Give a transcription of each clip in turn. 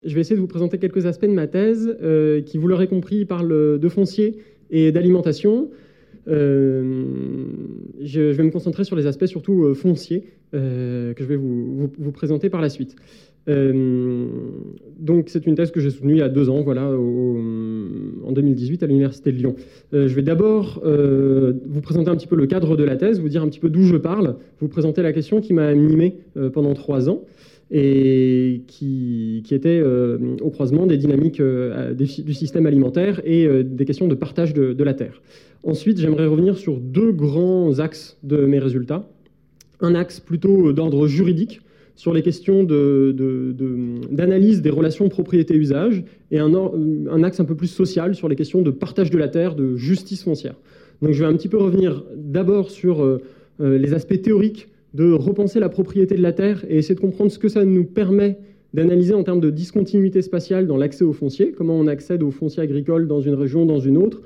je vais essayer de vous présenter quelques aspects de ma thèse qui, vous l'aurez compris, parlent de foncier et d'alimentation. Je vais me concentrer sur les aspects surtout fonciers que je vais vous présenter par la suite. Donc c'est une thèse que j'ai soutenue il y a 2 ans, voilà, en 2018 à l'Université de Lyon. Je vais d'abord vous présenter un petit peu le cadre de la thèse, vous dire un petit peu d'où je parle, vous présenter la question qui m'a animé pendant 3 ans et qui était au croisement des dynamiques du système alimentaire et des questions de partage de la terre. Ensuite, j'aimerais revenir sur 2 grands axes de mes résultats. Un axe plutôt d'ordre juridique, sur les questions d'analyse des relations propriété-usage, et un axe un peu plus social sur les questions de partage de la terre, de justice foncière. Donc je vais un petit peu revenir d'abord sur les aspects théoriques de repenser la propriété de la terre et essayer de comprendre ce que ça nous permet d'analyser en termes de discontinuité spatiale dans l'accès au foncier, comment on accède au foncier agricole dans une région, dans une autre.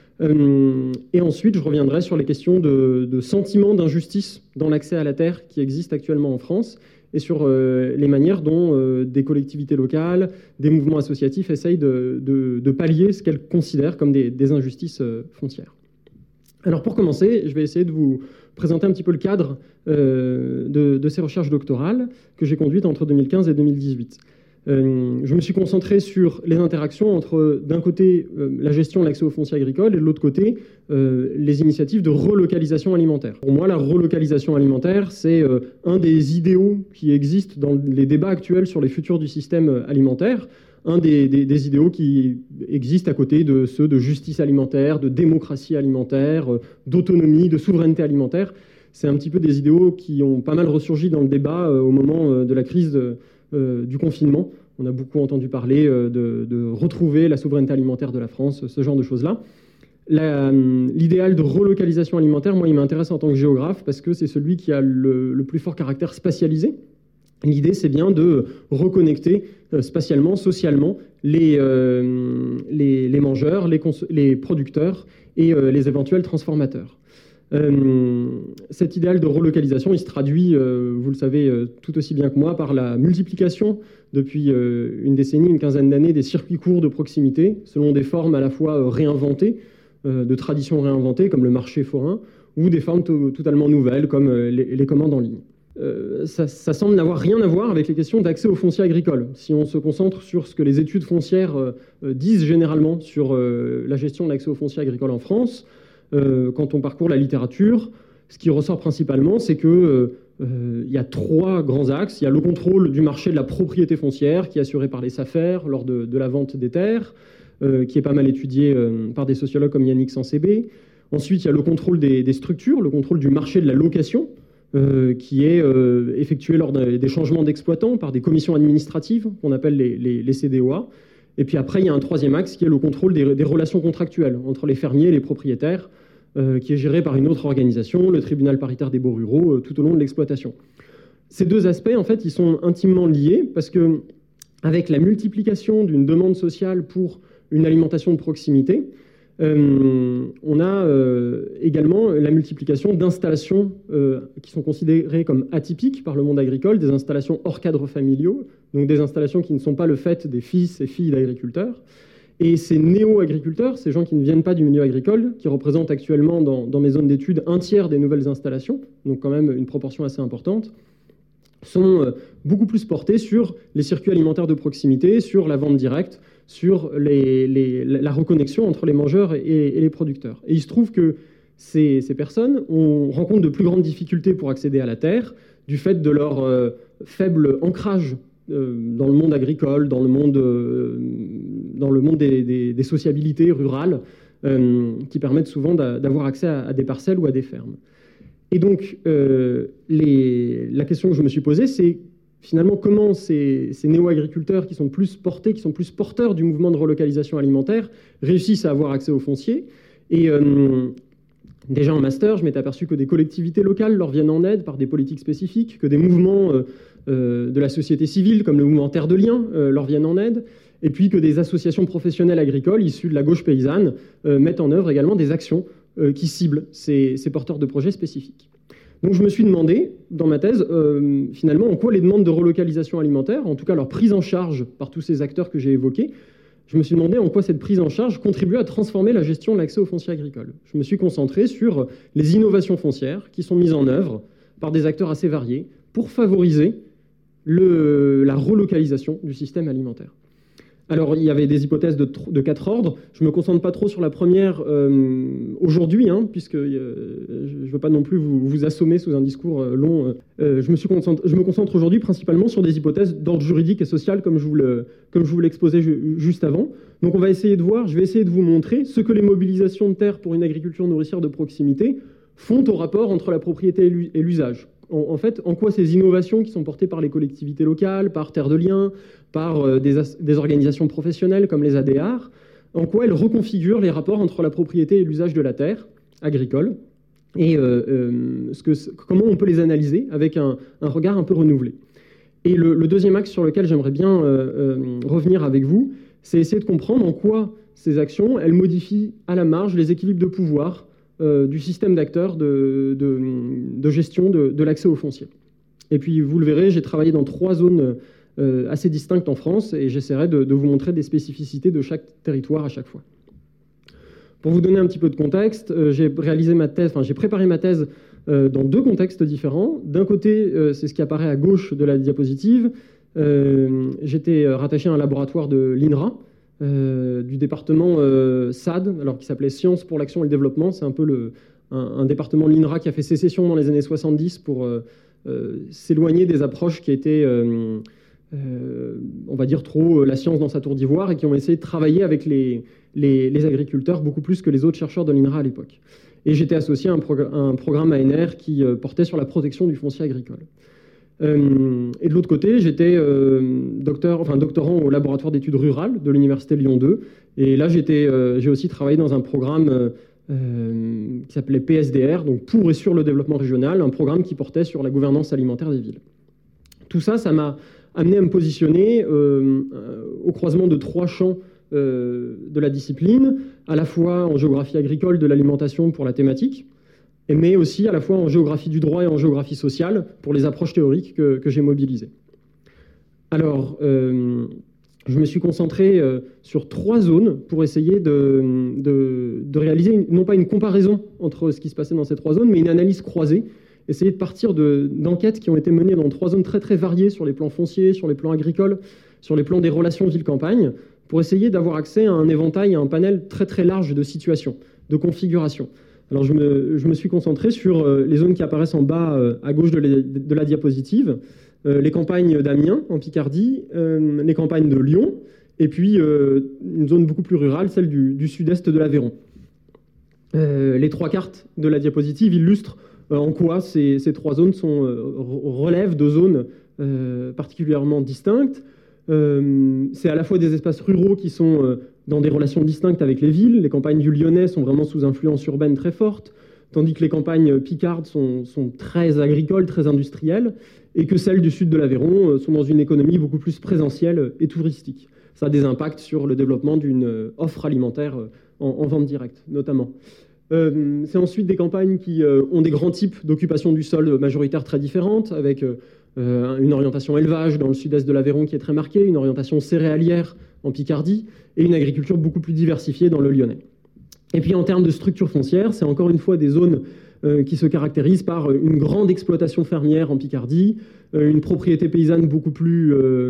Et ensuite, je reviendrai sur les questions de sentiment d'injustice dans l'accès à la terre qui existe actuellement en France et sur les manières dont des collectivités locales, des mouvements associatifs essayent de pallier ce qu'elles considèrent comme des injustices foncières. Alors pour commencer, je vais essayer de vous présenter un petit peu le cadre de ces recherches doctorales que j'ai conduites entre 2015 et 2018. Je me suis concentré sur les interactions entre, d'un côté, la gestion de l'accès au foncier agricole et de l'autre côté, les initiatives de relocalisation alimentaire. Pour moi, la relocalisation alimentaire, c'est un des idéaux qui existent dans les débats actuels sur les futurs du système alimentaire, un des idéaux qui existent à côté de ceux de justice alimentaire, de démocratie alimentaire, d'autonomie, de souveraineté alimentaire. C'est un petit peu des idéaux qui ont pas mal ressurgi dans le débat au moment de la crise du confinement. On a beaucoup entendu parler de retrouver la souveraineté alimentaire de la France, ce genre de choses-là. L'idéal de relocalisation alimentaire, moi, il m'intéresse en tant que géographe parce que c'est celui qui a le plus fort caractère spatialisé. L'idée, c'est bien de reconnecter spatialement, socialement, les mangeurs, les producteurs et les éventuels transformateurs. Cet idéal de relocalisation, il se traduit, vous le savez tout aussi bien que moi, par la multiplication depuis une décennie, une quinzaine d'années, des circuits courts de proximité, selon des formes à la fois réinventées, de traditions réinventées, comme le marché forain, ou des formes totalement nouvelles, comme les commandes en ligne. Ça semble n'avoir rien à voir avec les questions d'accès au foncier agricole. Si on se concentre sur ce que les études foncières disent généralement sur la gestion de l'accès au foncier agricole en France, quand on parcourt la littérature, ce qui ressort principalement, c'est qu'il y a 3 grands axes. Il y a le contrôle du marché de la propriété foncière, qui est assuré par les SAFER lors de la vente des terres, qui est pas mal étudié par des sociologues comme Yannick Sansébé. Ensuite, il y a le contrôle des structures, le contrôle du marché de la location, qui est effectué lors des changements d'exploitants par des commissions administratives, qu'on appelle les CDOA. Et puis après, il y a un 3e axe qui est le contrôle des relations contractuelles entre les fermiers et les propriétaires, qui est géré par une autre organisation, le tribunal paritaire des baux ruraux, tout au long de l'exploitation. Ces 2 aspects, en fait, ils sont intimement liés parce que, avec la multiplication d'une demande sociale pour une alimentation de proximité, on a également la multiplication d'installations qui sont considérées comme atypiques par le monde agricole, des installations hors cadre familiaux, donc des installations qui ne sont pas le fait des fils et filles d'agriculteurs. Et ces néo-agriculteurs, ces gens qui ne viennent pas du milieu agricole, qui représentent actuellement dans mes zones d'études 1/3 des nouvelles installations, donc quand même une proportion assez importante, sont beaucoup plus portés sur les circuits alimentaires de proximité, sur la vente directe, sur la reconnexion entre les mangeurs et les producteurs. Et il se trouve que ces personnes rencontrent de plus grandes difficultés pour accéder à la terre, du fait de leur faible ancrage dans le monde agricole, dans le monde des sociabilités rurales, qui permettent souvent d'avoir accès à des parcelles ou à des fermes. Et donc, la question que je me suis posée, c'est finalement comment ces néo-agriculteurs qui sont plus porteurs du mouvement de relocalisation alimentaire réussissent à avoir accès au foncier. Et déjà en master, je m'étais aperçu que des collectivités locales leur viennent en aide par des politiques spécifiques, que des mouvements de la société civile, comme le mouvement Terre de Liens, leur viennent en aide, et puis que des associations professionnelles agricoles issues de la gauche paysanne mettent en œuvre également des actions qui ciblent ces porteurs de projets spécifiques. Donc je me suis demandé, dans ma thèse, finalement, en quoi les demandes de relocalisation alimentaire, en tout cas leur prise en charge par tous ces acteurs que j'ai évoqués, je me suis demandé en quoi cette prise en charge contribuait à transformer la gestion de l'accès au foncier agricole. Je me suis concentré sur les innovations foncières qui sont mises en œuvre par des acteurs assez variés pour favoriser la relocalisation du système alimentaire. Alors, il y avait des hypothèses de 4 ordres. Je ne me concentre pas trop sur la première aujourd'hui, puisque je ne veux pas non plus vous assommer sous un discours long. Je me concentre aujourd'hui principalement sur des hypothèses d'ordre juridique et social, comme je vous l'exposais juste avant. Donc, je vais essayer de vous montrer ce que les mobilisations de terres pour une agriculture nourricière de proximité font au rapport entre la propriété et l'usage. En fait, en quoi ces innovations qui sont portées par les collectivités locales, par Terre de Liens, par des organisations professionnelles comme les ADR, en quoi elles reconfigurent les rapports entre la propriété et l'usage de la terre agricole, et comment on peut les analyser avec un regard un peu renouvelé. Et le deuxième axe sur lequel j'aimerais bien revenir avec vous, c'est essayer de comprendre en quoi ces actions, elles modifient à la marge les équilibres de pouvoir du système d'acteurs de gestion de l'accès au foncier. Et puis, vous le verrez, j'ai travaillé dans 3 zones assez distinctes en France et j'essaierai de vous montrer des spécificités de chaque territoire à chaque fois. Pour vous donner un petit peu de contexte, j'ai préparé ma thèse dans 2 contextes différents. D'un côté, c'est ce qui apparaît à gauche de la diapositive. J'étais rattaché à un laboratoire de l'INRA, du département SAD, alors qui s'appelait Sciences pour l'action et le développement. C'est un peu un département de l'INRA qui a fait sécession dans les années 70 pour s'éloigner des approches qui étaient, on va dire, trop la science dans sa tour d'ivoire et qui ont essayé de travailler avec les agriculteurs beaucoup plus que les autres chercheurs de l'INRA à l'époque. Et j'étais associé à un programme ANR qui portait sur la protection du foncier agricole. Et de l'autre côté, j'étais doctorant au laboratoire d'études rurales de l'université Lyon 2. Et là, j'ai aussi travaillé dans un programme qui s'appelait PSDR, donc pour et sur le développement régional, un programme qui portait sur la gouvernance alimentaire des villes. Tout ça, ça m'a amené à me positionner au croisement de 3 champs de la discipline, à la fois en géographie agricole de l'alimentation pour la thématique, mais aussi à la fois en géographie du droit et en géographie sociale pour les approches théoriques que j'ai mobilisées. Alors, je me suis concentré sur 3 zones pour essayer de réaliser non pas une comparaison entre ce qui se passait dans ces 3 zones, mais une analyse croisée, essayer de partir d'enquêtes qui ont été menées dans 3 zones très très variées sur les plans fonciers, sur les plans agricoles, sur les plans des relations ville-campagne, pour essayer d'avoir accès à un éventail, à un panel très très large de situations, de configurations. Alors je me suis concentré sur les zones qui apparaissent en bas à gauche de la diapositive, les campagnes d'Amiens en Picardie, les campagnes de Lyon, et puis une zone beaucoup plus rurale, celle du sud-est de l'Aveyron. Les 3 cartes de la diapositive illustrent en quoi ces 3 zones relèvent de zones particulièrement distinctes. C'est à la fois des espaces ruraux qui sont dans des relations distinctes avec les villes. Les campagnes du Lyonnais sont vraiment sous influence urbaine très forte, tandis que les campagnes picardes sont très agricoles, très industrielles, et que celles du sud de l'Aveyron sont dans une économie beaucoup plus présentielle et touristique. Ça a des impacts sur le développement d'une offre alimentaire en vente directe, notamment. C'est ensuite des campagnes qui ont des grands types d'occupation du sol majoritaires très différentes, avec une orientation élevage dans le sud-est de l'Aveyron qui est très marquée, une orientation céréalière en Picardie, et une agriculture beaucoup plus diversifiée dans le Lyonnais. Et puis en termes de structure foncière, c'est encore une fois des zones qui se caractérisent par une grande exploitation fermière en Picardie, une propriété paysanne beaucoup plus...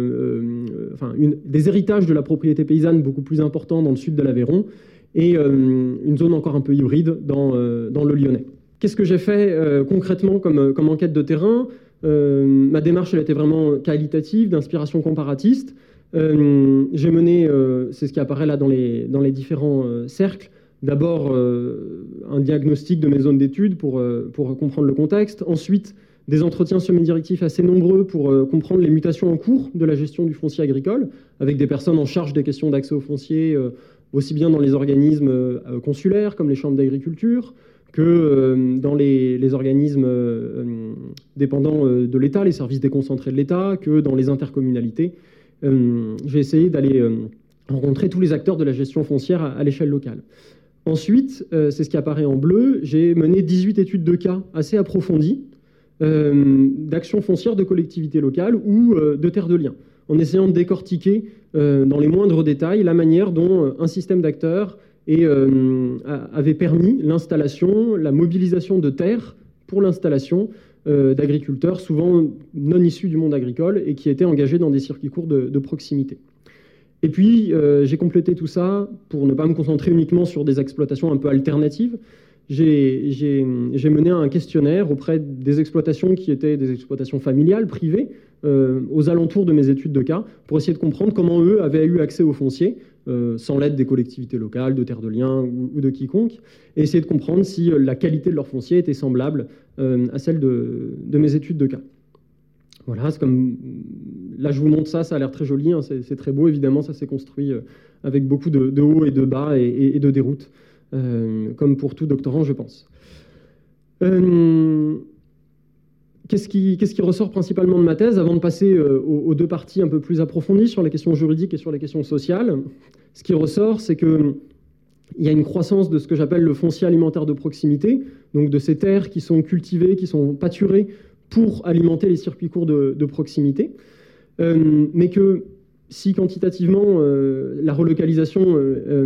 des héritages de la propriété paysanne beaucoup plus importants dans le sud de l'Aveyron, et une zone encore un peu hybride dans le Lyonnais. Qu'est-ce que j'ai fait concrètement comme enquête de terrain ? Ma démarche, elle était vraiment qualitative, d'inspiration comparatiste. J'ai mené, c'est ce qui apparaît là dans les différents cercles, d'abord un diagnostic de mes zones d'études pour comprendre le contexte, ensuite des entretiens semi-directifs assez nombreux pour comprendre les mutations en cours de la gestion du foncier agricole, avec des personnes en charge des questions d'accès au foncier, aussi bien dans les organismes consulaires comme les chambres d'agriculture, que dans les organismes dépendants de l'État, les services déconcentrés de l'État, que dans les intercommunalités. J'ai essayé d'aller rencontrer tous les acteurs de la gestion foncière à l'échelle locale. Ensuite, c'est ce qui apparaît en bleu, j'ai mené 18 études de cas assez approfondies, d'actions foncières de collectivités locales ou de terres de liens, en essayant de décortiquer dans les moindres détails la manière dont un système d'acteurs avait permis l'installation, la mobilisation de terres pour l'installation d'agriculteurs, souvent non issus du monde agricole, et qui étaient engagés dans des circuits courts de proximité. Et puis, j'ai complété tout ça pour ne pas me concentrer uniquement sur des exploitations un peu alternatives. J'ai mené un questionnaire auprès des exploitations qui étaient des exploitations familiales, privées, aux alentours de mes études de cas, pour essayer de comprendre comment eux avaient eu accès au foncier, sans l'aide des collectivités locales, de terres de liens ou de quiconque, et essayer de comprendre si la qualité de leur foncier était semblable à celle de mes études de cas. Voilà, c'est comme... Là, je vous montre ça, ça a l'air très joli, hein, c'est très beau, évidemment, ça s'est construit avec beaucoup de hauts et de bas et de déroutes, comme pour tout doctorant, je pense. Qu'est-ce qui ressort principalement de ma thèse, avant de passer aux deux parties un peu plus approfondies sur les questions juridiques et sur les questions sociales? Ce qui ressort, c'est qu'il y a une croissance de ce que j'appelle le foncier alimentaire de proximité, donc de ces terres qui sont cultivées, qui sont pâturées pour alimenter les circuits courts de proximité, mais que si quantitativement la relocalisation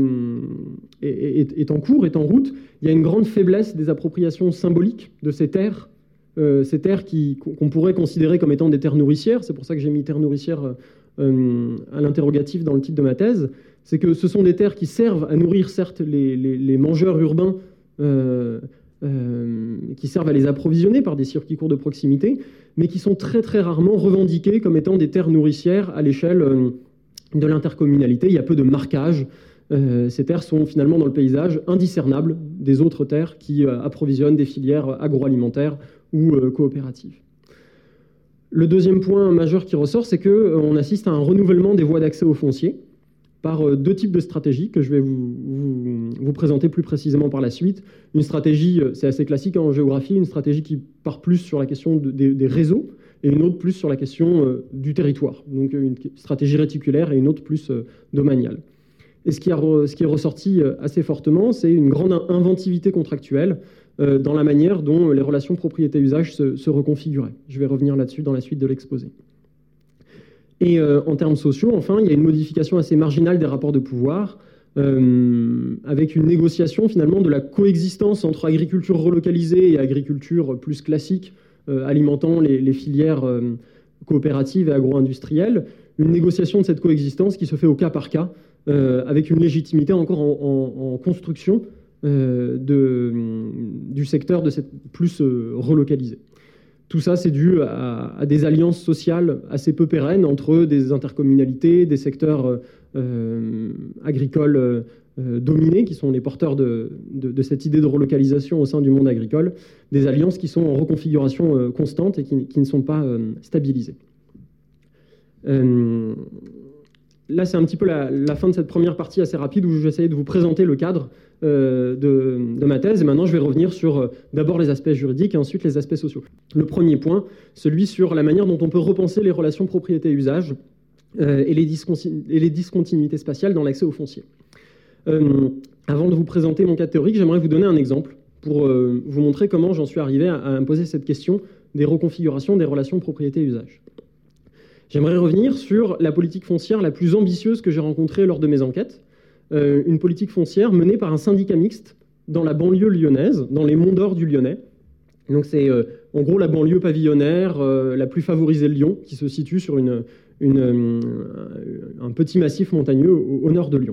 est en cours, est en route, il y a une grande faiblesse des appropriations symboliques de ces terres qu'on pourrait considérer comme étant des terres nourricières. C'est pour ça que j'ai mis terres nourricières à l'interrogatif dans le titre de ma thèse. C'est que ce sont des terres qui servent à nourrir certes les mangeurs urbains, qui servent à les approvisionner par des circuits courts de proximité, mais qui sont très très rarement revendiquées comme étant des terres nourricières à l'échelle de l'intercommunalité. Il y a peu de marquage. Ces terres sont finalement dans le paysage indiscernables des autres terres qui approvisionnent des filières agroalimentaires ou coopératives. Le deuxième point majeur qui ressort, c'est qu'on assiste à un renouvellement des voies d'accès au foncier par deux types de stratégies que je vais vous présenter plus précisément par la suite. Une stratégie, c'est assez classique en géographie, une stratégie qui part plus sur la question des réseaux et une autre plus sur la question du territoire. Donc une stratégie réticulaire et une autre plus domaniale. Et ce qui est ressorti assez fortement, c'est une grande inventivité contractuelle dans la manière dont les relations propriété-usage se reconfiguraient. Je vais revenir là-dessus dans la suite de l'exposé. Et en termes sociaux, enfin, il y a une modification assez marginale des rapports de pouvoir, avec une négociation finalement de la coexistence entre agriculture relocalisée et agriculture plus classique, alimentant les filières coopératives et agro-industrielles. Une négociation de cette coexistence qui se fait au cas par cas, avec une légitimité encore en construction du secteur de cette plus relocalisé. Tout ça, c'est dû à des alliances sociales assez peu pérennes entre des intercommunalités, des secteurs agricoles dominés, qui sont les porteurs de cette idée de relocalisation au sein du monde agricole, des alliances qui sont en reconfiguration constante et qui ne sont pas stabilisées. Là, c'est un petit peu la fin de cette première partie assez rapide où j'essayais de vous présenter le cadre de ma thèse. Et maintenant, je vais revenir sur d'abord les aspects juridiques et ensuite les aspects sociaux. Le premier point, celui sur la manière dont on peut repenser les relations propriété-usage et les discontinuités spatiales dans l'accès au foncier. Avant de vous présenter mon cadre théorique, j'aimerais vous donner un exemple pour vous montrer comment j'en suis arrivé à me poser cette question des reconfigurations des relations propriété-usage. J'aimerais revenir sur la politique foncière la plus ambitieuse que j'ai rencontrée lors de mes enquêtes, une politique foncière menée par un syndicat mixte dans la banlieue lyonnaise, dans les Monts d'Or du Lyonnais. Donc c'est en gros la banlieue pavillonnaire la plus favorisée de Lyon, qui se situe sur un petit massif montagneux au nord de Lyon.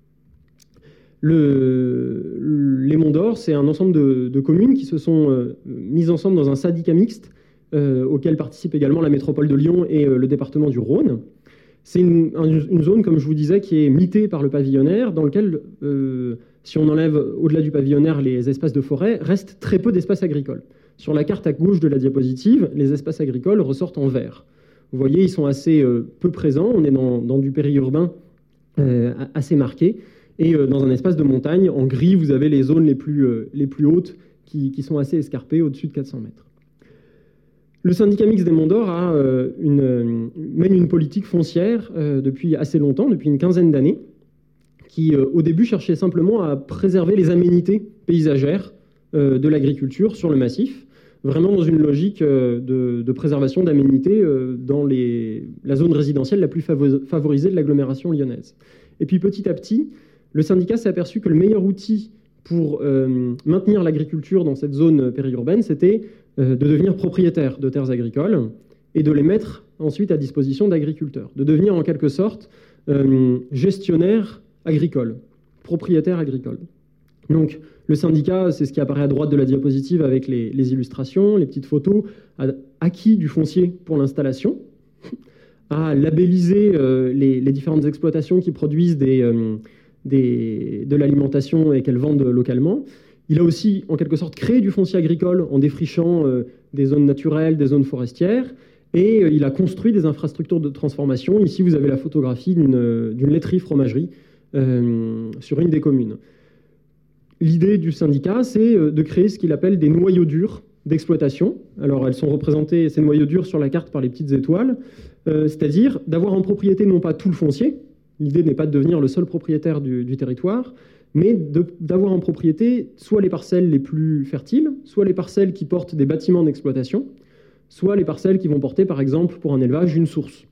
Les Monts d'Or, c'est un ensemble de communes qui se sont mises ensemble dans un syndicat mixte auquel participe également la métropole de Lyon et le département du Rhône. C'est une zone, comme je vous disais, qui est mitée par le pavillonnaire, dans lequel, si on enlève au-delà du pavillonnaire les espaces de forêt, reste très peu d'espaces agricoles. Sur la carte à gauche de la diapositive, les espaces agricoles ressortent en vert. Vous voyez, ils sont assez peu présents. On est dans du périurbain assez marqué. Et dans un espace de montagne, en gris, vous avez les zones les plus hautes qui sont assez escarpées, au-dessus de 400 mètres. Le syndicat mixte des Monts d'Or mène une politique foncière depuis assez longtemps, depuis une quinzaine d'années, qui au début cherchait simplement à préserver les aménités paysagères de l'agriculture sur le massif. vraiment dans une logique de préservation d'aménité dans la zone résidentielle la plus favorisée de l'agglomération lyonnaise. Et puis petit à petit, le syndicat s'est aperçu que le meilleur outil pour maintenir l'agriculture dans cette zone périurbaine, c'était de devenir propriétaire de terres agricoles et de les mettre ensuite à disposition d'agriculteurs, de devenir en quelque sorte gestionnaire agricole, propriétaire agricole. Donc le syndicat, c'est ce qui apparaît à droite de la diapositive avec les illustrations, les petites photos, a acquis du foncier pour l'installation, a labellisé les différentes exploitations qui produisent de l'alimentation et qu'elles vendent localement. Il a aussi, en quelque sorte, créé du foncier agricole en défrichant des zones naturelles, des zones forestières, et il a construit des infrastructures de transformation. Ici, vous avez la photographie d'une laiterie-fromagerie sur une des communes. L'idée du syndicat, c'est de créer ce qu'il appelle des noyaux durs d'exploitation. Alors, elles sont représentées, ces noyaux durs, sur la carte par les petites étoiles, c'est-à-dire d'avoir en propriété non pas tout le foncier, l'idée n'est pas de devenir le seul propriétaire du territoire, mais d'avoir en propriété soit les parcelles les plus fertiles, soit les parcelles qui portent des bâtiments d'exploitation, soit les parcelles qui vont porter, par exemple, pour un élevage, une source.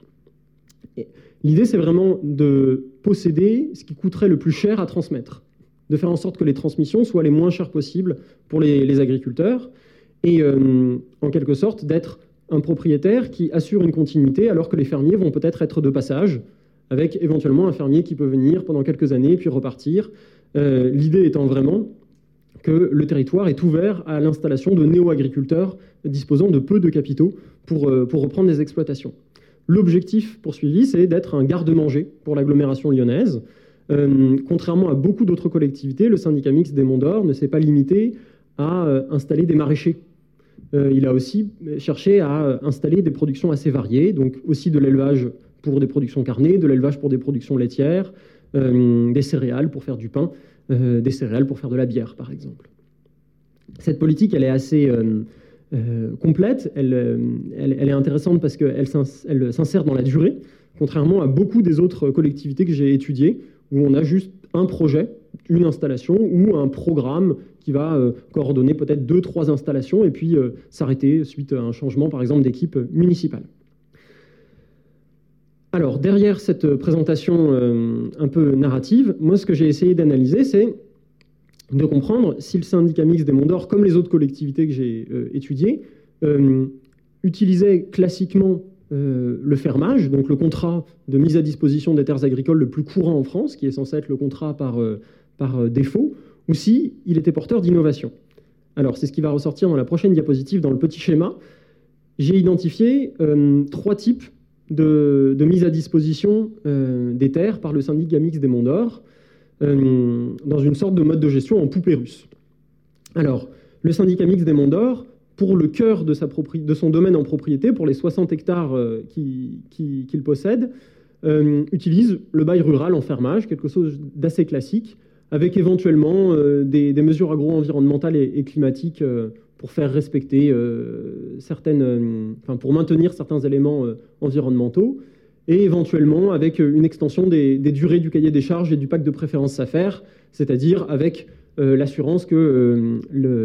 L'idée, c'est vraiment de posséder ce qui coûterait le plus cher à transmettre, de faire en sorte que les transmissions soient les moins chères possibles pour les agriculteurs, et en quelque sorte d'être un propriétaire qui assure une continuité, alors que les fermiers vont peut-être être de passage, avec éventuellement un fermier qui peut venir pendant quelques années, puis repartir. L'idée étant vraiment que le territoire est ouvert à l'installation de néo-agriculteurs disposant de peu de capitaux pour reprendre des exploitations. L'objectif poursuivi, c'est d'être un garde-manger pour l'agglomération lyonnaise. Contrairement à beaucoup d'autres collectivités, le syndicat mixte des Monts d'Or ne s'est pas limité à installer des maraîchers. Il a aussi cherché à installer des productions assez variées, donc aussi de l'élevage pour des productions carnées, de l'élevage pour des productions laitières, des céréales pour faire du pain, des céréales pour faire de la bière, par exemple. Cette politique, elle est assez complète, elle est intéressante parce qu'elle s'insère dans la durée, contrairement à beaucoup des autres collectivités que j'ai étudiées, où on a juste un projet, une installation ou un programme qui va coordonner peut-être 2-3 installations et puis s'arrêter suite à un changement, par exemple, d'équipe municipale. Alors, derrière cette présentation un peu narrative, moi, ce que j'ai essayé d'analyser, c'est de comprendre si le syndicat mixte des Monts d'Or, comme les autres collectivités que j'ai étudiées, utilisait classiquement le fermage, donc le contrat de mise à disposition des terres agricoles le plus courant en France, qui est censé être le contrat par défaut, ou si il était porteur d'innovation. Alors, c'est ce qui va ressortir dans la prochaine diapositive, dans le petit schéma. J'ai identifié 3 types de mise à disposition des terres par le syndicat mixte des Monts d'Or, dans une sorte de mode de gestion en poupée russe. Alors, le syndicat mixte des Monts d'Or, pour le cœur de son domaine en propriété, pour les 60 hectares qu'il possède, utilise le bail rural en fermage, quelque chose d'assez classique, avec éventuellement des mesures agro-environnementales et climatiques pour faire respecter pour maintenir certains éléments environnementaux, et éventuellement avec une extension des durées du cahier des charges et du pacte de préférence SAFER, c'est-à-dire avec l'assurance que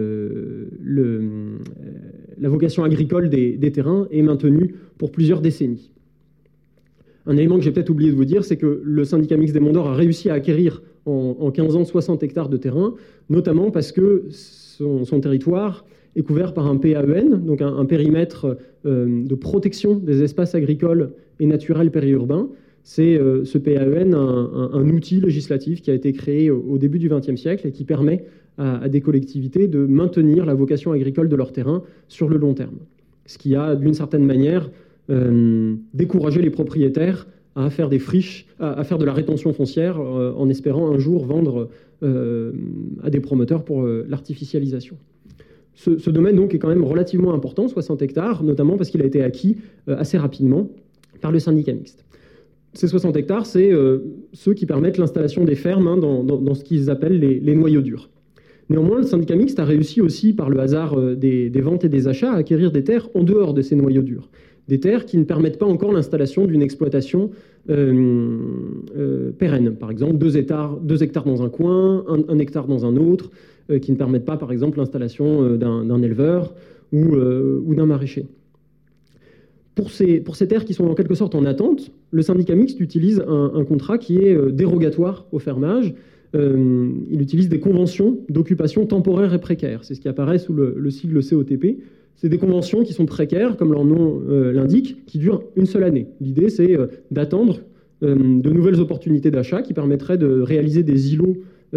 la vocation agricole des terrains est maintenue pour plusieurs décennies. Un élément que j'ai peut-être oublié de vous dire, c'est que le syndicat mixte des Monts d'Or a réussi à acquérir en 15 ans 60 hectares de terrain, notamment parce que son territoire est couvert par un PAEN, donc un périmètre de protection des espaces agricoles et naturels périurbains. C'est ce PAEN un outil législatif qui a été créé au début du XXe siècle et qui permet à des collectivités de maintenir la vocation agricole de leur terrain sur le long terme. Ce qui a, d'une certaine manière, découragé les propriétaires à faire des friches, à faire de la rétention foncière en espérant un jour vendre à des promoteurs pour l'artificialisation. Ce domaine donc est quand même relativement important, 60 hectares, notamment parce qu'il a été acquis assez rapidement par le syndicat mixte. Ces 60 hectares, c'est ceux qui permettent l'installation des fermes dans ce qu'ils appellent les noyaux durs. Néanmoins, le syndicat mixte a réussi aussi, par le hasard des ventes et des achats, à acquérir des terres en dehors de ces noyaux durs. Des terres qui ne permettent pas encore l'installation d'une exploitation pérenne. Par exemple, 2 hectares dans un coin, 1 hectare dans un autre, qui ne permettent pas, par exemple, l'installation d'un éleveur ou d'un maraîcher. Pour ces terres qui sont en quelque sorte en attente, le syndicat mixte utilise un contrat qui est dérogatoire au fermage. Il utilise des conventions d'occupation temporaire et précaire. C'est ce qui apparaît sous le sigle COTP. C'est des conventions qui sont précaires, comme leur nom l'indique, qui durent une seule année. L'idée, c'est d'attendre de nouvelles opportunités d'achat qui permettraient de réaliser des îlots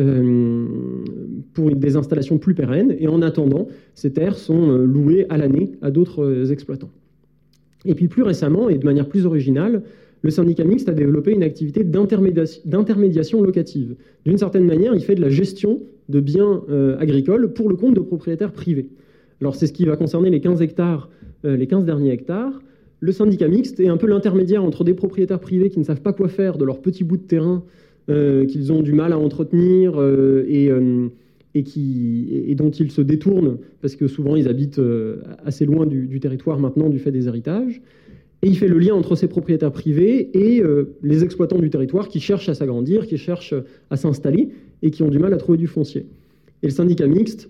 pour des installations plus pérennes. Et en attendant, ces terres sont louées à l'année à d'autres exploitants. Et puis plus récemment, et de manière plus originale, le syndicat mixte a développé une activité d'intermédiation locative. D'une certaine manière, il fait de la gestion de biens agricoles pour le compte de propriétaires privés. Alors c'est ce qui va concerner les 15 hectares, les 15 derniers hectares. Le syndicat mixte est un peu l'intermédiaire entre des propriétaires privés qui ne savent pas quoi faire de leurs petits bouts de terrain qu'ils ont du mal à entretenir et dont ils se détournent parce que souvent ils habitent assez loin du territoire maintenant du fait des héritages. Et il fait le lien entre ces propriétaires privés et les exploitants du territoire qui cherchent à s'agrandir, qui cherchent à s'installer et qui ont du mal à trouver du foncier. Et le syndicat mixte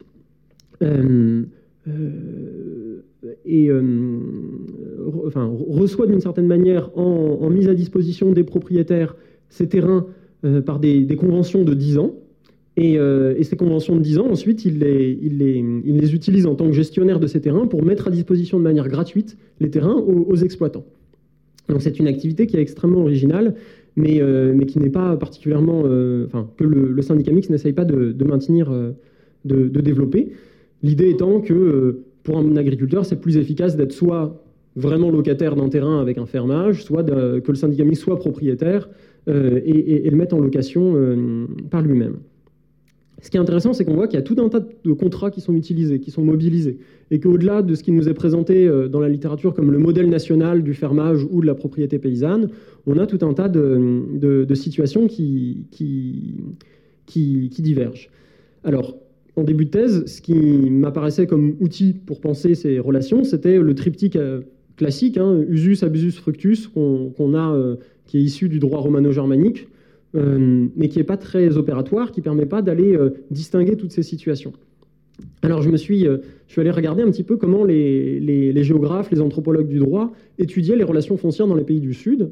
reçoit d'une certaine manière en mise à disposition des propriétaires ces terrains par des conventions de 10 ans. Et ces conventions de 10 ans, ensuite, il les utilise en tant que gestionnaire de ces terrains pour mettre à disposition de manière gratuite les terrains aux exploitants. Donc c'est une activité qui est extrêmement originale, mais qui n'est pas particulièrement... que le syndicat mixte n'essaye pas de maintenir, de développer. L'idée étant que pour un agriculteur, c'est plus efficace d'être soit vraiment locataire d'un terrain avec un fermage, soit que le syndicat mixte soit propriétaire et le mettre en location par lui-même. Ce qui est intéressant, c'est qu'on voit qu'il y a tout un tas de contrats qui sont utilisés, qui sont mobilisés, et qu'au-delà de ce qui nous est présenté dans la littérature comme le modèle national du fermage ou de la propriété paysanne, on a tout un tas de situations qui divergent. Alors, en début de thèse, ce qui m'apparaissait comme outil pour penser ces relations, c'était le triptyque classique, usus, abusus, fructus, qui est issu du droit romano-germanique, mais qui n'est pas très opératoire, qui ne permet pas d'aller distinguer toutes ces situations. Alors je suis allé regarder un petit peu comment les géographes, les anthropologues du droit étudiaient les relations foncières dans les pays du Sud,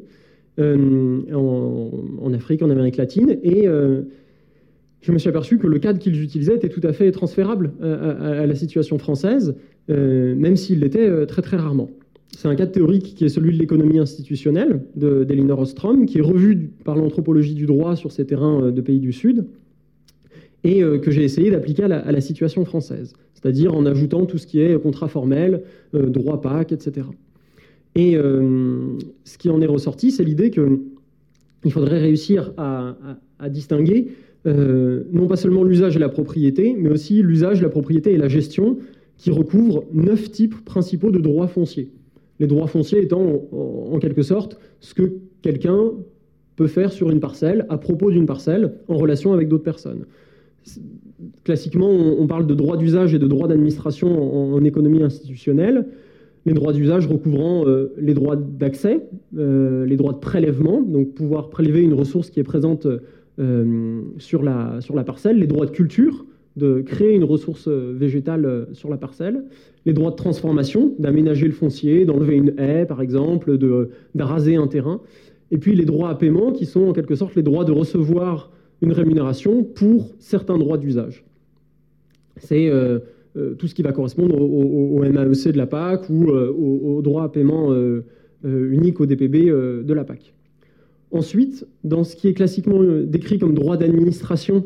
en Afrique, en Amérique latine, et je me suis aperçu que le cadre qu'ils utilisaient était tout à fait transférable à la situation française, même s'il l'était très très rarement. C'est un cadre théorique qui est celui de l'économie institutionnelle d'Elinor Ostrom, qui est revu par l'anthropologie du droit sur ces terrains de pays du Sud, et que j'ai essayé d'appliquer à la situation française, c'est-à-dire en ajoutant tout ce qui est contrat formel, droit PAC, etc. Et ce qui en est ressorti, c'est l'idée qu'il faudrait réussir à distinguer non pas seulement l'usage et la propriété, mais aussi l'usage, la propriété et la gestion, qui recouvrent 9 types principaux de droits fonciers. Les droits fonciers étant en quelque sorte ce que quelqu'un peut faire sur une parcelle, à propos d'une parcelle, en relation avec d'autres personnes. Classiquement, on parle de droits d'usage et de droits d'administration en économie institutionnelle. Les droits d'usage recouvrant les droits d'accès, les droits de prélèvement, donc pouvoir prélever une ressource qui est présente sur la parcelle, les droits de culture, de créer une ressource végétale sur la parcelle, les droits de transformation, d'aménager le foncier, d'enlever une haie par exemple, d'araser un terrain, et puis les droits à paiement qui sont en quelque sorte les droits de recevoir une rémunération pour certains droits d'usage. C'est tout ce qui va correspondre au MAEC de la PAC ou au droit à paiement unique au DPB de la PAC. Ensuite, dans ce qui est classiquement décrit comme droit d'administration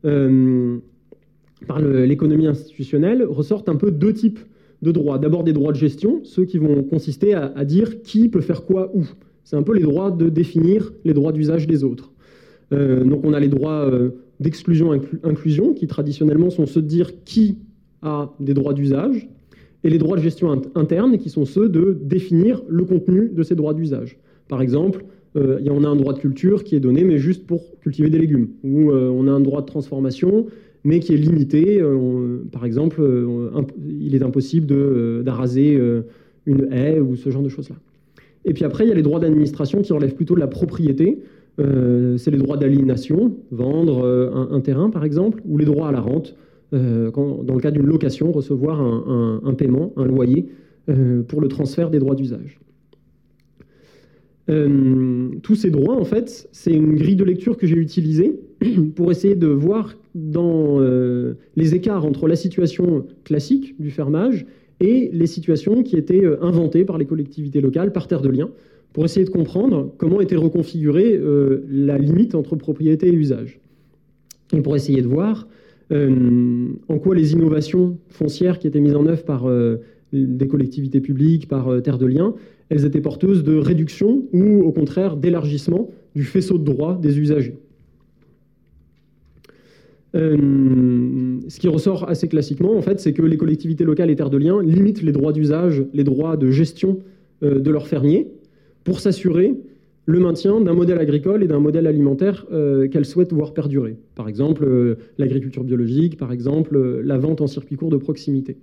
par l'économie institutionnelle, ressortent un peu 2 types de droits. D'abord des droits de gestion, ceux qui vont consister à dire qui peut faire quoi où. C'est un peu les droits de définir les droits d'usage des autres. Donc on a les droits d'exclusion-inclusion, qui traditionnellement sont ceux de dire qui a des droits d'usage, et les droits de gestion interne, qui sont ceux de définir le contenu de ces droits d'usage. Par exemple, on a un droit de culture qui est donné, mais juste pour cultiver des légumes. Ou on a un droit de transformation, mais qui est limité. Par exemple, il est impossible d'araser une haie ou ce genre de choses-là. Et puis après, il y a les droits d'administration qui relèvent plutôt de la propriété. C'est les droits d'aliénation, vendre un terrain par exemple, ou les droits à la rente, dans le cas d'une location, recevoir un paiement, un loyer, pour le transfert des droits d'usage. Tous ces droits, en fait, c'est une grille de lecture que j'ai utilisée pour essayer de voir dans les écarts entre la situation classique du fermage et les situations qui étaient inventées par les collectivités locales par terre de liens, pour essayer de comprendre comment était reconfigurée la limite entre propriété et usage. Et pour essayer de voir en quoi les innovations foncières qui étaient mises en œuvre par des collectivités publiques, par terre de liens, elles étaient porteuses de réduction ou au contraire d'élargissement du faisceau de droits des usagers. Ce qui ressort assez classiquement, en fait, c'est que les collectivités locales et terres de liens limitent les droits d'usage, les droits de gestion de leurs fermiers pour s'assurer le maintien d'un modèle agricole et d'un modèle alimentaire qu'elles souhaitent voir perdurer. Par exemple, l'agriculture biologique, par exemple, la vente en circuit court de proximité.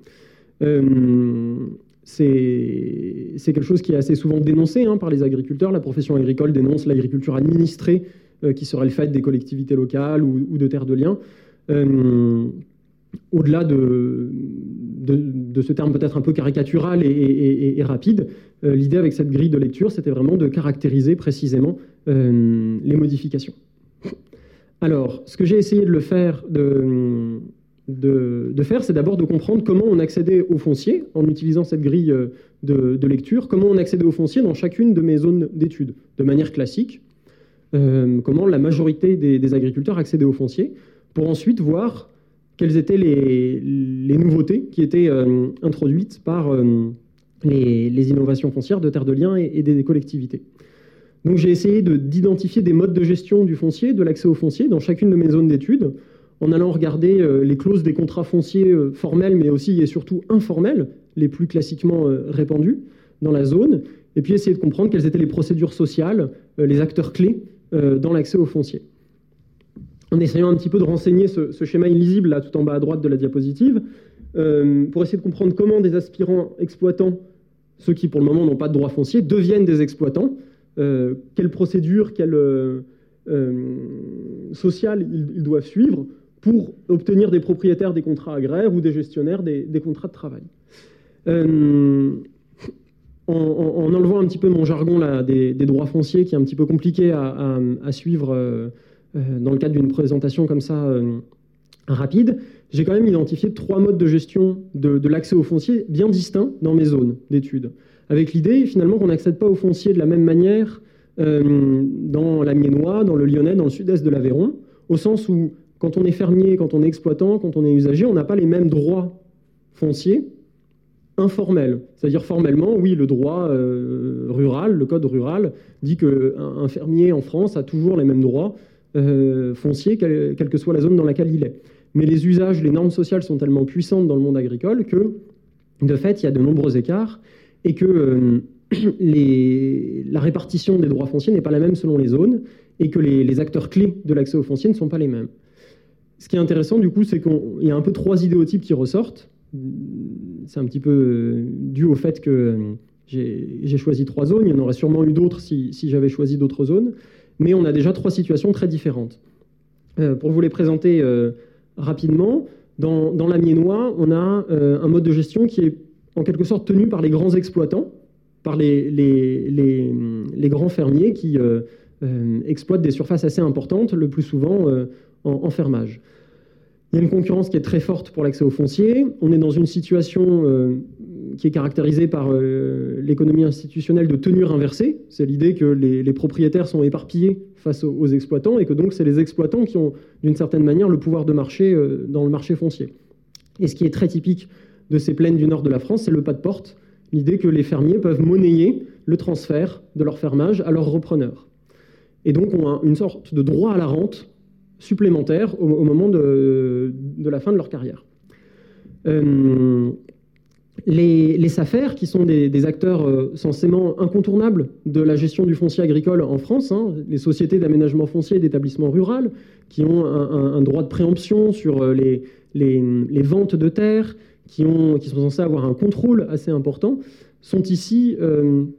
C'est quelque chose qui est assez souvent dénoncé par les agriculteurs. La profession agricole dénonce l'agriculture administrée qui serait le fait des collectivités locales ou de terres de liens. Au-delà de ce terme peut-être un peu caricatural et rapide, l'idée avec cette grille de lecture, c'était vraiment de caractériser précisément les modifications. Alors, ce que j'ai essayé de le faire, c'est d'abord de comprendre comment on accédait au foncier en utilisant cette grille de lecture, comment on accédait au foncier dans chacune de mes zones d'études, de manière classique, comment la majorité des agriculteurs accédaient au foncier, pour ensuite voir quelles étaient les nouveautés qui étaient introduites par les innovations foncières de terre de liens et des collectivités. Donc j'ai essayé d'identifier des modes de gestion du foncier, de l'accès au foncier dans chacune de mes zones d'études, en allant regarder les clauses des contrats fonciers formels, mais aussi et surtout informels, les plus classiquement répandus dans la zone, et puis essayer de comprendre quelles étaient les procédures sociales, les acteurs clés dans l'accès au foncier. En essayant un petit peu de renseigner ce schéma illisible, là, tout en bas à droite de la diapositive, pour essayer de comprendre comment des aspirants exploitants, ceux qui pour le moment n'ont pas de droit foncier, deviennent des exploitants, quelles procédures, quelles sociales ils doivent suivre pour obtenir des propriétaires des contrats agraires ou des gestionnaires des contrats de travail. En enlevant un petit peu mon jargon là, des droits fonciers, qui est un petit peu compliqué à suivre dans le cadre d'une présentation comme ça rapide, j'ai quand même identifié 3 modes de gestion de l'accès au foncier bien distincts dans mes zones d'études, avec l'idée finalement qu'on n'accède pas au foncier de la même manière dans l'Amiénois, dans le Lyonnais, dans le sud-est de l'Aveyron, au sens où quand on est fermier, quand on est exploitant, quand on est usager, on n'a pas les mêmes droits fonciers informels. C'est-à-dire formellement, oui, le droit rural, le code rural, dit qu'un fermier en France a toujours les mêmes droits fonciers, quelle que soit la zone dans laquelle il est. Mais les usages, les normes sociales sont tellement puissantes dans le monde agricole que, de fait, il y a de nombreux écarts et que la répartition des droits fonciers n'est pas la même selon les zones et que les acteurs clés de l'accès au foncier ne sont pas les mêmes. Ce qui est intéressant, du coup, c'est qu'il y a un peu 3 idéotypes qui ressortent. C'est un petit peu dû au fait que j'ai choisi 3 zones. Il y en aurait sûrement eu d'autres si j'avais choisi d'autres zones. Mais on a déjà 3 situations très différentes. Pour vous les présenter rapidement, dans l'Amiénois, on a un mode de gestion qui est en quelque sorte tenu par les grands exploitants, par les grands fermiers qui exploitent des surfaces assez importantes, le plus souvent en fermage. Il y a une concurrence qui est très forte pour l'accès au foncier. On est dans une situation qui est caractérisée par l'économie institutionnelle de tenure inversée. C'est l'idée que les propriétaires sont éparpillés face aux exploitants et que donc c'est les exploitants qui ont d'une certaine manière le pouvoir de marché dans le marché foncier. Et ce qui est très typique de ces plaines du nord de la France, c'est le pas de porte, l'idée que les fermiers peuvent monnayer le transfert de leur fermage à leurs repreneurs. Et donc ont une sorte de droit à la rente supplémentaire au moment de la fin de leur carrière. Les SAFER, qui sont des acteurs censément incontournables de la gestion du foncier agricole en France, les sociétés d'aménagement foncier et d'établissement rural, qui ont un droit de préemption sur les ventes de terres, qui sont censés avoir un contrôle assez important, sont ici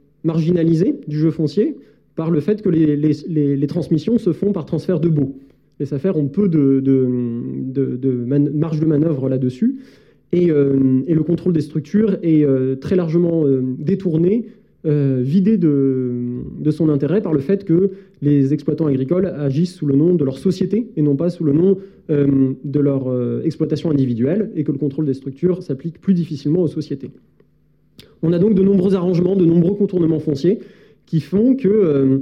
marginalisés du jeu foncier par le fait que les transmissions se font par transfert de baux. Les SAFER ont peu de marge de manœuvre là-dessus. Et le contrôle des structures est très largement détourné, vidé de son intérêt par le fait que les exploitants agricoles agissent sous le nom de leur société et non pas sous le nom de leur exploitation individuelle, et que le contrôle des structures s'applique plus difficilement aux sociétés. On a donc de nombreux arrangements, de nombreux contournements fonciers qui font que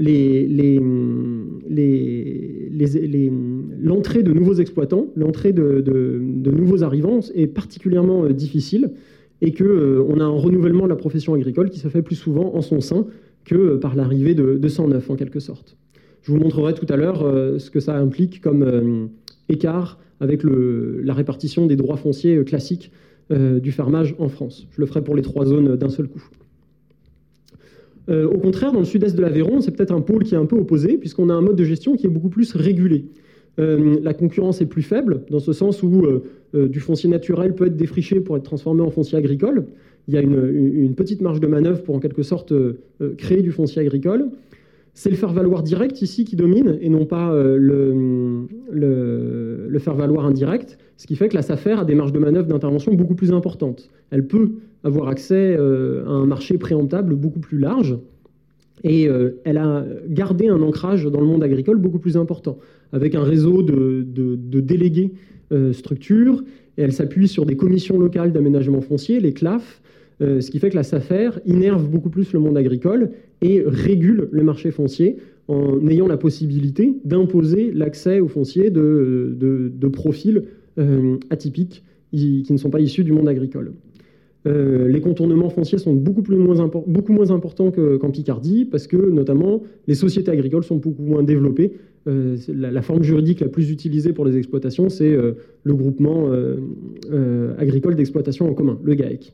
l'entrée de nouveaux exploitants, l'entrée de nouveaux arrivants est particulièrement difficile, et qu'on a un renouvellement de la profession agricole qui se fait plus souvent en son sein que par l'arrivée de 109 en quelque sorte. Je vous montrerai tout à l'heure ce que ça implique comme écart avec la répartition des droits fonciers classiques du fermage en France. Je le ferai pour les 3 zones d'un seul coup. Au contraire, dans le sud-est de l'Aveyron, c'est peut-être un pôle qui est un peu opposé, puisqu'on a un mode de gestion qui est beaucoup plus régulé. La concurrence est plus faible, dans ce sens où du foncier naturel peut être défriché pour être transformé en foncier agricole. Il y a une petite marge de manœuvre pour en quelque sorte créer du foncier agricole. C'est le faire-valoir direct ici qui domine, et non pas le faire-valoir indirect, ce qui fait que la SAFER a des marges de manœuvre d'intervention beaucoup plus importantes. Elle peut avoir accès à un marché préemptable beaucoup plus large, et elle a gardé un ancrage dans le monde agricole beaucoup plus important, avec un réseau de délégués structures, et elle s'appuie sur des commissions locales d'aménagement foncier, les CLAF, ce qui fait que la SAFER innerve beaucoup plus le monde agricole et régule le marché foncier en ayant la possibilité d'imposer l'accès au foncier de profils atypiques qui ne sont pas issus du monde agricole. Les contournements fonciers sont beaucoup moins importants qu'en Picardie, parce que notamment les sociétés agricoles sont beaucoup moins développées. La forme juridique la plus utilisée pour les exploitations, c'est le groupement agricole d'exploitation en commun, le GAEC.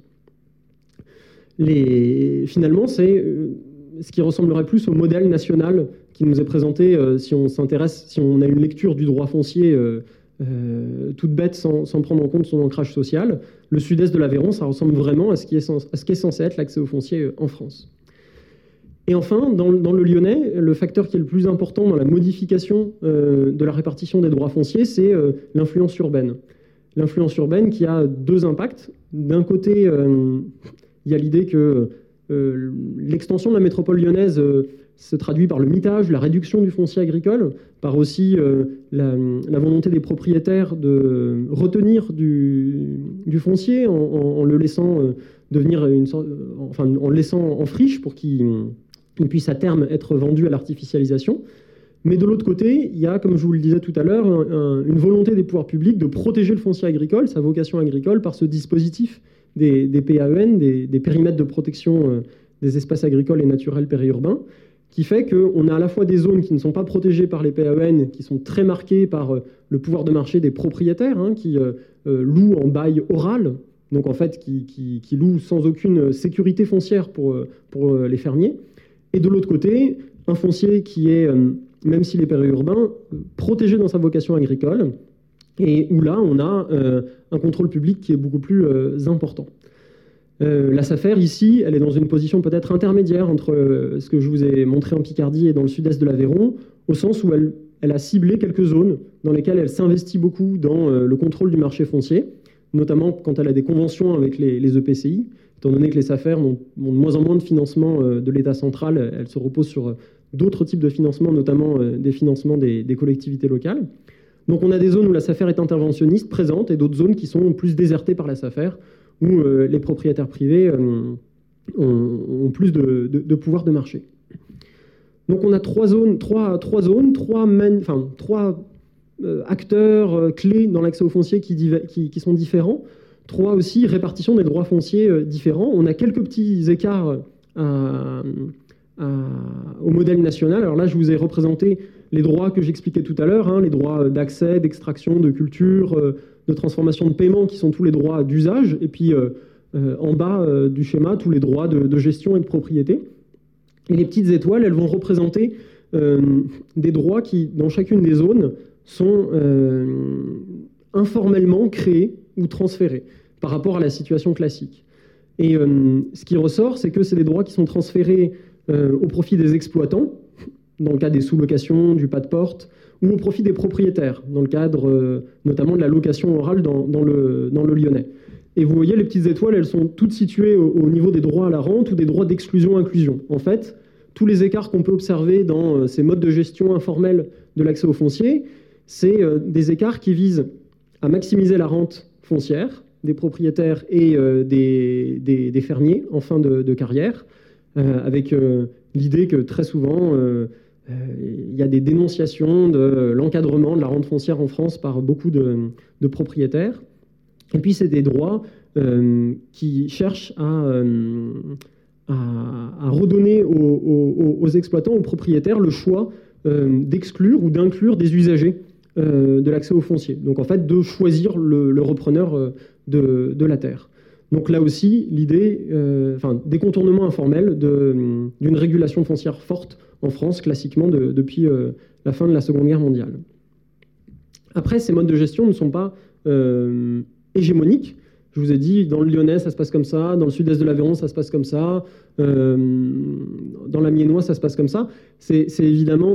Finalement, c'est ce qui ressemblerait plus au modèle national qui nous est présenté si on a une lecture du droit foncier toute bête sans prendre en compte son ancrage social. Le sud-est de l'Aveyron, ça ressemble vraiment à ce qui est censé être l'accès au foncier en France. Et enfin, dans le Lyonnais, le facteur qui est le plus important dans la modification de la répartition des droits fonciers, c'est l'influence urbaine. L'influence urbaine qui a 2 impacts. D'un côté, il y a l'idée que l'extension de la métropole lyonnaise se traduit par le mitage, la réduction du foncier agricole, par aussi la volonté des propriétaires de retenir du foncier en le laissant devenir en le laissant en friche pour qu'il puisse à terme être vendu à l'artificialisation. Mais de l'autre côté, il y a, comme je vous le disais tout à l'heure, une volonté des pouvoirs publics de protéger le foncier agricole, sa vocation agricole, par ce dispositif des PAEN, des périmètres de protection des espaces agricoles et naturels périurbains, qui fait qu'on a à la fois des zones qui ne sont pas protégées par les PAEN, qui sont très marquées par le pouvoir de marché des propriétaires, qui louent en bail oral, donc en fait qui louent sans aucune sécurité foncière pour les fermiers, et de l'autre côté, un foncier qui est, même s'il est périurbain, protégé dans sa vocation agricole, et où là, on a un contrôle public qui est beaucoup plus important. La SAFER, ici, elle est dans une position peut-être intermédiaire entre ce que je vous ai montré en Picardie et dans le sud-est de l'Aveyron, au sens où elle a ciblé quelques zones dans lesquelles elle s'investit beaucoup dans le contrôle du marché foncier, notamment quand elle a des conventions avec les EPCI, étant donné que les SAFER ont de moins en moins de financement de l'État central, elles se reposent sur d'autres types de financements, notamment des financements des collectivités locales. Donc on a des zones où la SAFER est interventionniste, présente, et d'autres zones qui sont plus désertées par la SAFER, où les propriétaires privés ont plus de pouvoir de marché. Donc on a trois acteurs clés dans l'accès au foncier qui sont différents, 3 aussi répartitions des droits fonciers différents. On a quelques petits écarts au modèle national. Alors là, je vous ai représenté les droits que j'expliquais tout à l'heure, les droits d'accès, d'extraction, de culture, de transformation de paiement, qui sont tous les droits d'usage, et puis en bas du schéma, tous les droits de gestion et de propriété. Et les petites étoiles, elles vont représenter des droits qui, dans chacune des zones, sont informellement créés ou transférés par rapport à la situation classique. Et ce qui ressort, c'est que c'est des droits qui sont transférés au profit des exploitants, dans le cas des sous-locations, du pas de porte, ou au profit des propriétaires, dans le cadre notamment de la location orale dans le Lyonnais. Et vous voyez, les petites étoiles, elles sont toutes situées au niveau des droits à la rente ou des droits d'exclusion-inclusion. En fait, tous les écarts qu'on peut observer dans ces modes de gestion informels de l'accès au foncier, c'est des écarts qui visent à maximiser la rente foncière des propriétaires et des fermiers en fin de carrière, avec l'idée que très souvent, il y a des dénonciations de l'encadrement de la rente foncière en France par beaucoup de propriétaires. Et puis, c'est des droits qui cherchent à redonner aux exploitants, aux propriétaires, le choix d'exclure ou d'inclure des usagers de l'accès au foncier. Donc, en fait, de choisir le repreneur de la terre. Donc, là aussi, l'idée, des contournements informels d'une régulation foncière forte en France, classiquement, depuis la fin de la Seconde Guerre mondiale. Après, ces modes de gestion ne sont pas hégémoniques. Je vous ai dit, dans le Lyonnais, ça se passe comme ça, dans le sud-est de l'Aveyron, ça se passe comme ça, dans l'Amiénois, ça se passe comme ça. C'est évidemment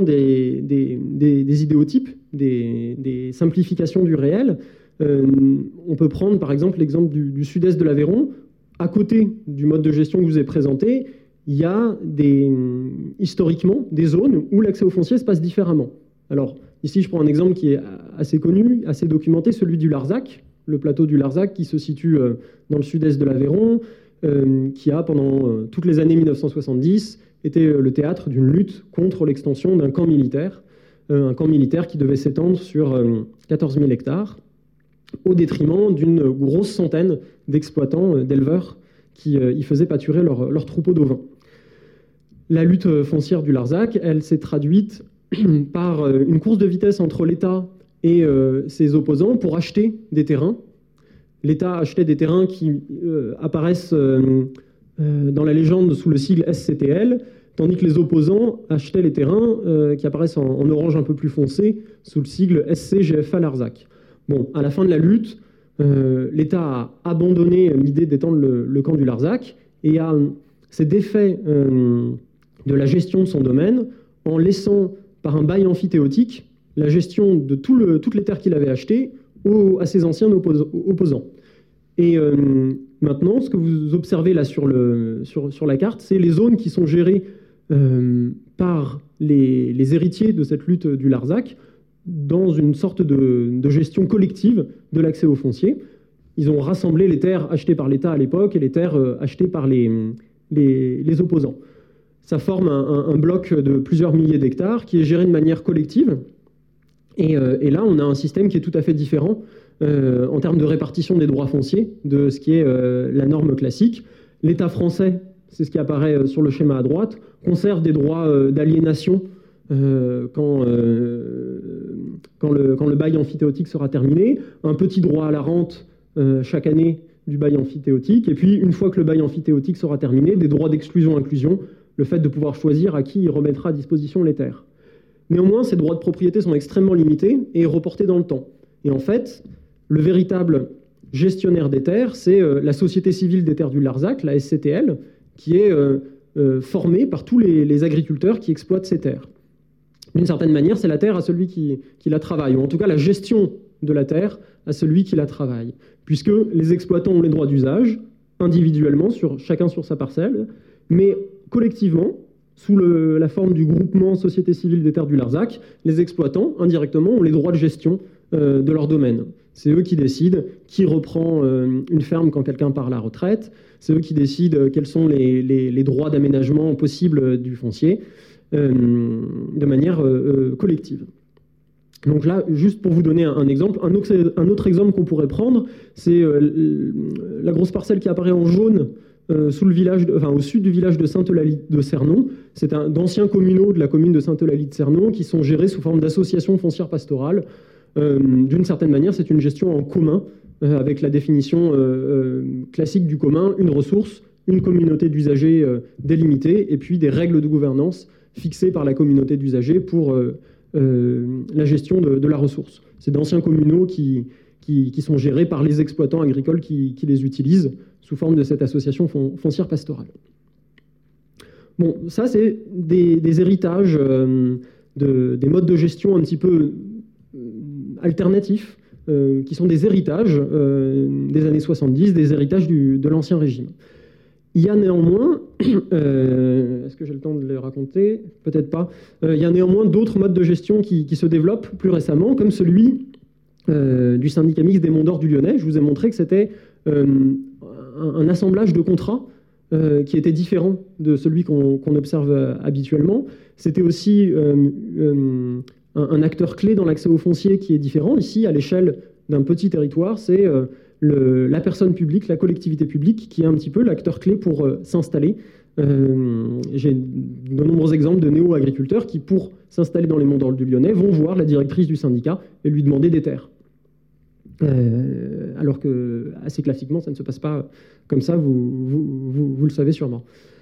des idéotypes, des simplifications du réel. On peut prendre, par exemple, l'exemple du sud-est de l'Aveyron. À côté du mode de gestion que je vous ai présenté, il y a historiquement des zones où l'accès au foncier se passe différemment. Alors, ici, je prends un exemple qui est assez connu, assez documenté, celui du Larzac, le plateau du Larzac qui se situe dans le sud-est de l'Aveyron, qui a, pendant toutes les années 1970, été le théâtre d'une lutte contre l'extension d'un camp militaire qui devait s'étendre sur 14 000 hectares, au détriment d'une grosse centaine d'exploitants, d'éleveurs, qui y faisaient pâturer leurs troupeaux d'ovins. La lutte foncière du Larzac, elle s'est traduite par une course de vitesse entre l'État et ses opposants pour acheter des terrains. L'État achetait des terrains qui apparaissent dans la légende sous le sigle SCTL, tandis que les opposants achetaient les terrains qui apparaissent en orange un peu plus foncé sous le sigle SCGFA Larzac. Bon, à la fin de la lutte, l'État a abandonné l'idée d'étendre le camp du Larzac et s'est défait de la gestion de son domaine en laissant par un bail amphithéotique la gestion de toutes les terres qu'il avait achetées à ses anciens opposants. Et maintenant, ce que vous observez là sur la carte, c'est les zones qui sont gérées par les héritiers de cette lutte du Larzac dans une sorte de gestion collective de l'accès au foncier. Ils ont rassemblé les terres achetées par l'État à l'époque et les terres achetées par les opposants. Ça forme un bloc de plusieurs milliers d'hectares qui est géré de manière collective. Et là, on a un système qui est tout à fait différent en termes de répartition des droits fonciers de ce qui est la norme classique. L'État français, c'est ce qui apparaît sur le schéma à droite, conserve des droits d'aliénation quand le bail amphithéotique sera terminé, un petit droit à la rente chaque année du bail amphithéotique, et puis une fois que le bail amphithéotique sera terminé, des droits d'exclusion-inclusion, le fait de pouvoir choisir à qui il remettra à disposition les terres. Néanmoins, ces droits de propriété sont extrêmement limités et reportés dans le temps. Et en fait, le véritable gestionnaire des terres, c'est la Société civile des terres du Larzac, la SCTL, qui est formée par tous les agriculteurs qui exploitent ces terres. D'une certaine manière, c'est la terre à celui qui la travaille, ou en tout cas la gestion de la terre à celui qui la travaille, puisque les exploitants ont les droits d'usage, individuellement, chacun sur sa parcelle, mais collectivement, sous la forme du groupement Société civile des terres du Larzac, les exploitants, indirectement, ont les droits de gestion de leur domaine. C'est eux qui décident qui reprend une ferme quand quelqu'un part à la retraite, c'est eux qui décident quels sont les droits d'aménagement possibles du foncier, de manière collective. Donc là, juste pour vous donner un exemple, un autre exemple qu'on pourrait prendre, c'est la grosse parcelle qui apparaît en jaune au sud du village de Sainte-Eulalie de Cernon. C'est d'anciens communaux de la commune de Sainte-Eulalie de Cernon qui sont gérés sous forme d'associations foncières pastorales. D'une certaine manière, c'est une gestion en commun, avec la définition classique du commun, une ressource, une communauté d'usagers délimitée, et puis des règles de gouvernance fixées par la communauté d'usagers pour la gestion de la ressource. C'est d'anciens communaux qui sont gérés par les exploitants agricoles qui les utilisent sous forme de cette association foncière pastorale. Bon, ça, c'est des héritages des modes de gestion un petit peu alternatifs, qui sont des héritages des années 70, des héritages de l'Ancien Régime. Il y a néanmoins, est-ce que j'ai le temps de les raconter? Peut-être pas. Il y a néanmoins d'autres modes de gestion qui se développent plus récemment, comme celui du syndicat mixte des Monts d'Or du Lyonnais. Je vous ai montré que c'était un assemblage de contrats qui était différent de celui qu'on observe habituellement. C'était aussi un acteur clé dans l'accès au foncier qui est différent. Ici, à l'échelle d'un petit territoire, c'est la personne publique, la collectivité publique, qui est un petit peu l'acteur clé pour s'installer. J'ai de nombreux exemples de néo-agriculteurs qui, pour s'installer dans les Monts d'Or du Lyonnais, vont voir la directrice du syndicat et lui demander des terres. Alors que, assez classiquement, ça ne se passe pas comme ça, vous le savez sûrement.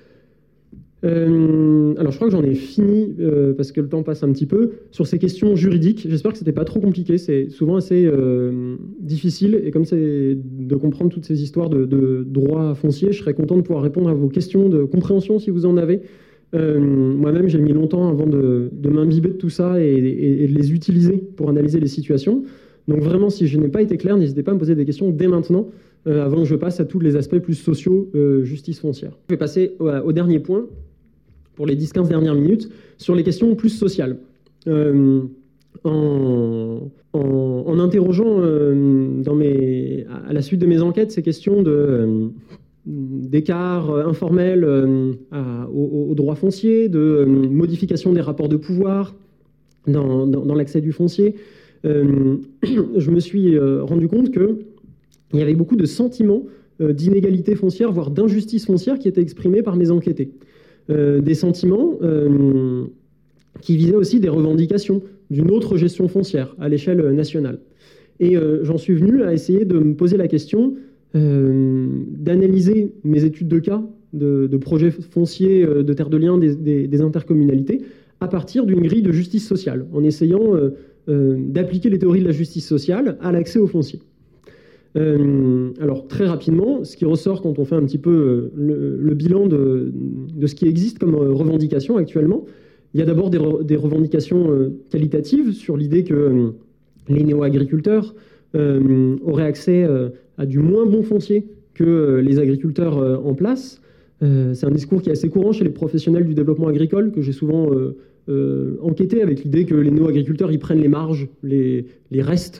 Alors je crois que j'en ai fini parce que le temps passe un petit peu sur ces questions juridiques. J'espère que c'était pas trop compliqué. C'est souvent assez difficile, et comme c'est de comprendre toutes ces histoires de droit foncier, je serais content de pouvoir répondre à vos questions de compréhension si vous en avez. Moi-même, j'ai mis longtemps avant de m'imbiber de tout ça et de les utiliser pour analyser les situations. Donc vraiment, si je n'ai pas été clair, n'hésitez pas à me poser des questions dès maintenant, avant que je passe à tous les aspects plus sociaux, justice foncière. Je vais passer au dernier point, pour les 10-15 dernières minutes, sur les questions plus sociales. En interrogeant à la suite de mes enquêtes ces questions d'écart informel au droit foncier, de modification des rapports de pouvoir dans l'accès du foncier, je me suis rendu compte qu'il y avait beaucoup de sentiments d'inégalité foncière, voire d'injustice foncière qui étaient exprimés par mes enquêtés. Des sentiments qui visaient aussi des revendications d'une autre gestion foncière à l'échelle nationale. Et j'en suis venu à essayer de me poser la question d'analyser mes études de cas de projets fonciers de terre de liens des intercommunalités à partir d'une grille de justice sociale, en essayant d'appliquer les théories de la justice sociale à l'accès au foncier. Alors très rapidement, ce qui ressort quand on fait un petit peu le bilan de ce qui existe comme revendication actuellement, il y a d'abord des revendications qualitatives sur l'idée que les néo-agriculteurs auraient accès à du moins bon foncier que les agriculteurs en place. C'est un discours qui est assez courant chez les professionnels du développement agricole, que j'ai souvent enquêté, avec l'idée que les néo-agriculteurs y prennent les marges, les restes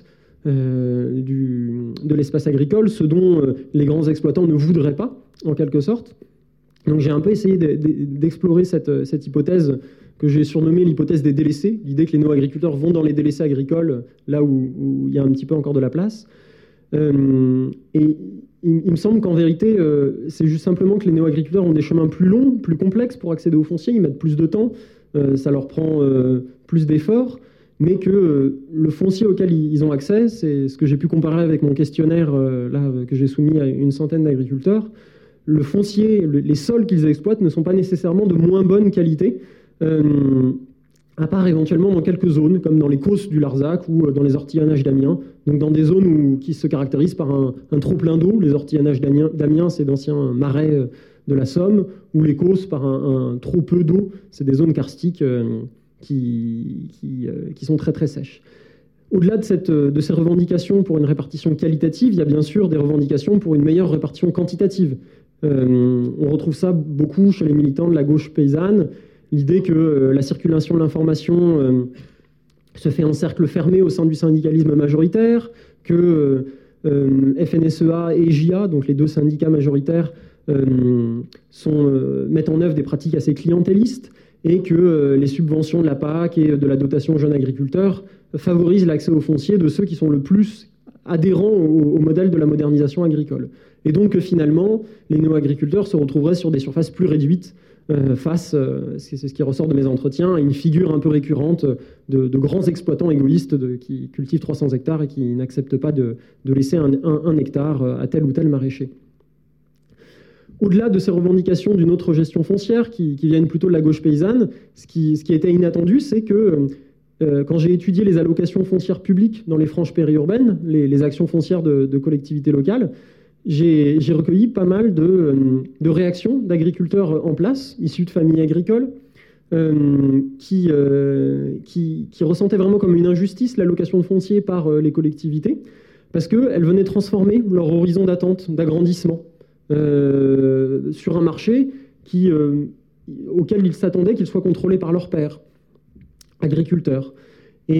de l'espace agricole, ce dont les grands exploitants ne voudraient pas, en quelque sorte. Donc j'ai un peu essayé d'explorer cette hypothèse que j'ai surnommée l'hypothèse des délaissés, l'idée que les néo-agriculteurs vont dans les délaissés agricoles, là où il y a un petit peu encore de la place. Et il me semble qu'en vérité, c'est juste simplement que les néo-agriculteurs ont des chemins plus longs, plus complexes pour accéder au foncier, ils mettent plus de temps, ça leur prend plus d'efforts, mais que le foncier auquel ils ont accès, c'est ce que j'ai pu comparer avec mon questionnaire que j'ai soumis à une centaine d'agriculteurs. Le foncier, les sols qu'ils exploitent ne sont pas nécessairement de moins bonne qualité, à part éventuellement dans quelques zones, comme dans les causses du Larzac ou dans les ortillonnages d'Amiens, donc dans des zones qui se caractérisent par un trop-plein d'eau. Les ortillonnages d'Amiens, c'est d'anciens marais de la Somme, ou les causses par un trop peu d'eau, c'est des zones karstiques qui sont très très sèches. Au-delà de ces revendications pour une répartition qualitative, il y a bien sûr des revendications pour une meilleure répartition quantitative. On retrouve ça beaucoup chez les militants de la gauche paysanne, l'idée que la circulation de l'information se fait en cercle fermé au sein du syndicalisme majoritaire, que FNSEA et JA, donc les deux syndicats majoritaires, mettent en œuvre des pratiques assez clientélistes, et que les subventions de la PAC et de la dotation jeunes agriculteurs favorisent l'accès au foncier de ceux qui sont le plus adhérents au modèle de la modernisation agricole. Et donc que finalement, les néo-agriculteurs se retrouveraient sur des surfaces plus réduites c'est ce qui ressort de mes entretiens, à une figure un peu récurrente de grands exploitants égoïstes qui cultivent 300 hectares et qui n'acceptent pas de laisser un hectare à tel ou tel maraîcher. Au-delà de ces revendications d'une autre gestion foncière qui viennent plutôt de la gauche paysanne, ce qui a été inattendu, c'est que quand j'ai étudié les allocations foncières publiques dans les franges périurbaines, les actions foncières de collectivités locales, j'ai recueilli pas mal de réactions d'agriculteurs en place, issus de familles agricoles, qui ressentait vraiment comme une injustice l'allocation de foncier par les collectivités, parce qu'elle venait transformer leur horizon d'attente, d'agrandissement, sur un marché auquel ils s'attendaient qu'il soit contrôlé par leurs pairs, agriculteurs. Et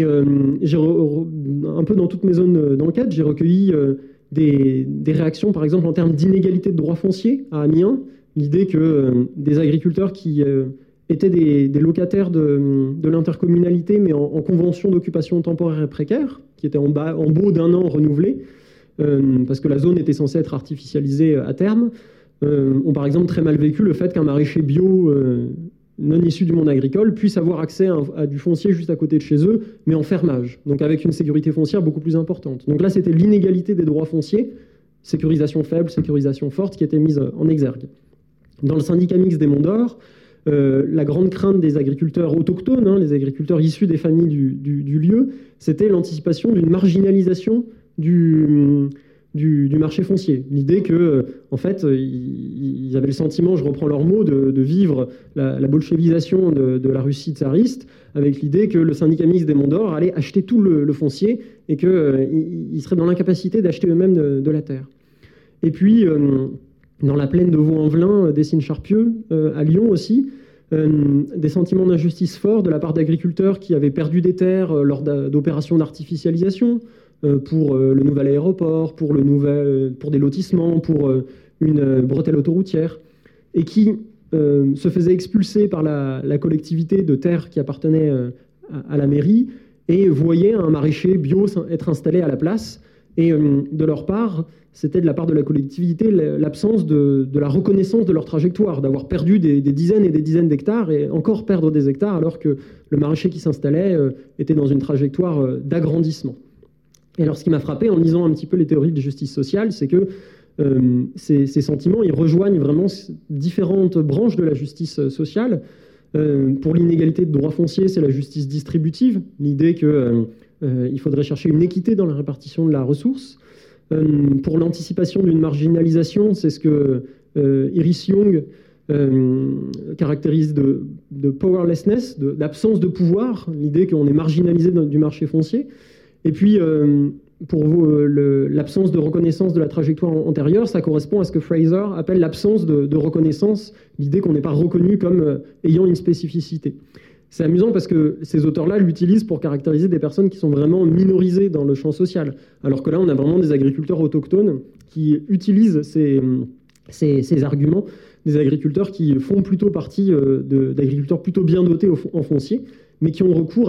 un peu dans toutes mes zones d'enquête, j'ai recueilli des réactions, par exemple, en termes d'inégalité de droits fonciers à Amiens. L'idée que des agriculteurs qui étaient des locataires de l'intercommunalité, mais en convention d'occupation temporaire et précaire, qui étaient en baux d'1 an renouvelés, parce que la zone était censée être artificialisée à terme, ont par exemple très mal vécu le fait qu'un maraîcher bio non issu du monde agricole puisse avoir accès à du foncier juste à côté de chez eux, mais en fermage, donc avec une sécurité foncière beaucoup plus importante. Donc là, c'était l'inégalité des droits fonciers, sécurisation faible, sécurisation forte, qui était mise en exergue. Dans le syndicat mixte des Monts d'Or, la grande crainte des agriculteurs autochtones, les agriculteurs issus des familles du lieu, c'était l'anticipation d'une marginalisation du marché foncier. L'idée que, en fait, ils avaient le sentiment, je reprends leurs mots, de vivre la bolchevisation de la Russie tsariste, avec l'idée que le syndicat mixte des Monts d'Or allait acheter tout le foncier et qu'ils seraient dans l'incapacité d'acheter eux-mêmes de la terre. Et puis, dans la plaine de Vaux-en-Velin, Dessines-Charpieu, à Lyon aussi, des sentiments d'injustice forts de la part d'agriculteurs qui avaient perdu des terres lors d'opérations d'artificialisation, pour le nouvel aéroport, pour des lotissements, pour une bretelle autoroutière, et qui se faisaient expulser par la collectivité de terres qui appartenaient à la mairie, et voyaient un maraîcher bio être installé à la place. Et de leur part, c'était de la part de la collectivité l'absence de la reconnaissance de leur trajectoire, d'avoir perdu des dizaines et des dizaines d'hectares et encore perdre des hectares alors que le maraîcher qui s'installait était dans une trajectoire d'agrandissement. Et alors ce qui m'a frappé en lisant un petit peu les théories de justice sociale, c'est que ces sentiments, ils rejoignent vraiment différentes branches de la justice sociale. Pour l'inégalité de droits fonciers, c'est la justice distributive, l'idée qu'il faudrait chercher une équité dans la répartition de la ressource. Pour l'anticipation d'une marginalisation, c'est ce que Iris Young caractérise de powerlessness, d'absence de pouvoir, l'idée qu'on est marginalisé du marché foncier. Et puis, pour l'absence de reconnaissance de la trajectoire antérieure, ça correspond à ce que Fraser appelle l'absence de reconnaissance, l'idée qu'on n'est pas reconnu comme ayant une spécificité. C'est amusant parce que ces auteurs-là l'utilisent pour caractériser des personnes qui sont vraiment minorisées dans le champ social, alors que là, on a vraiment des agriculteurs autochtones qui utilisent ces arguments, des agriculteurs qui font plutôt partie d'agriculteurs plutôt bien dotés en foncier, mais qui ont recours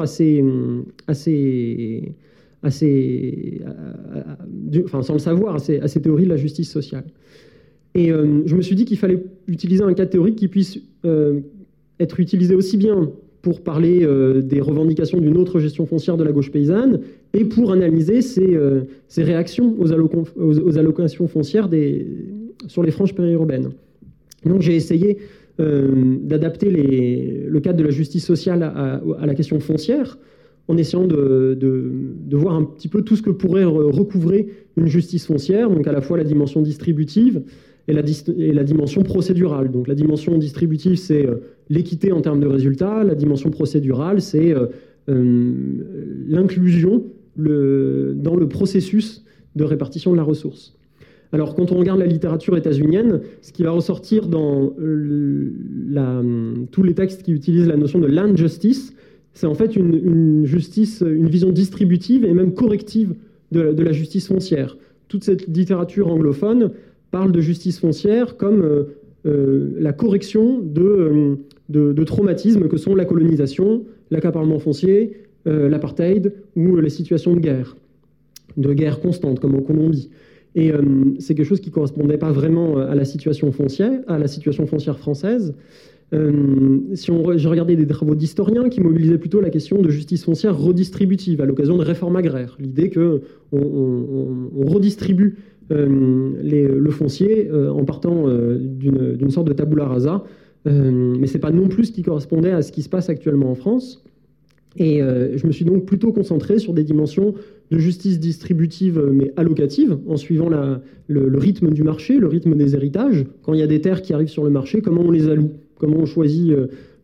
sans le savoir, à ces théories de la justice sociale. Et je me suis dit qu'il fallait utiliser un cadre théorique qui puisse être utilisé aussi bien pour parler des revendications d'une autre gestion foncière de la gauche paysanne et pour analyser ces réactions aux allocations foncières sur les franges périurbaines. Donc j'ai essayé d'adapter le cadre de la justice sociale à la question foncière, en essayant de voir un petit peu tout ce que pourrait recouvrer une justice foncière, donc à la fois la dimension distributive et la dimension procédurale. Donc la dimension distributive, c'est l'équité en termes de résultats, la dimension procédurale, c'est l'inclusion dans le processus de répartition de la ressource. Alors, quand on regarde la littérature états-unienne, ce qui va ressortir dans tous les textes qui utilisent la notion de land justice, c'est en fait une vision distributive et même corrective de la justice foncière. Toute cette littérature anglophone parle de justice foncière comme la correction de traumatismes que sont la colonisation, l'accaparement foncier, l'apartheid ou les situations de guerre constante, comme en Colombie. Et c'est quelque chose qui ne correspondait pas vraiment à la situation foncière française. J'ai regardé des travaux d'historiens qui mobilisaient plutôt la question de justice foncière redistributive à l'occasion de réformes agraires. L'idée qu'on redistribue le foncier en partant d'une sorte de tabula rasa. Mais ce n'est pas non plus ce qui correspondait à ce qui se passe actuellement en France. Et je me suis donc plutôt concentré sur des dimensions de justice distributive mais allocative, en suivant le rythme du marché, le rythme des héritages. Quand il y a des terres qui arrivent sur le marché, comment on les alloue ? Comment on choisit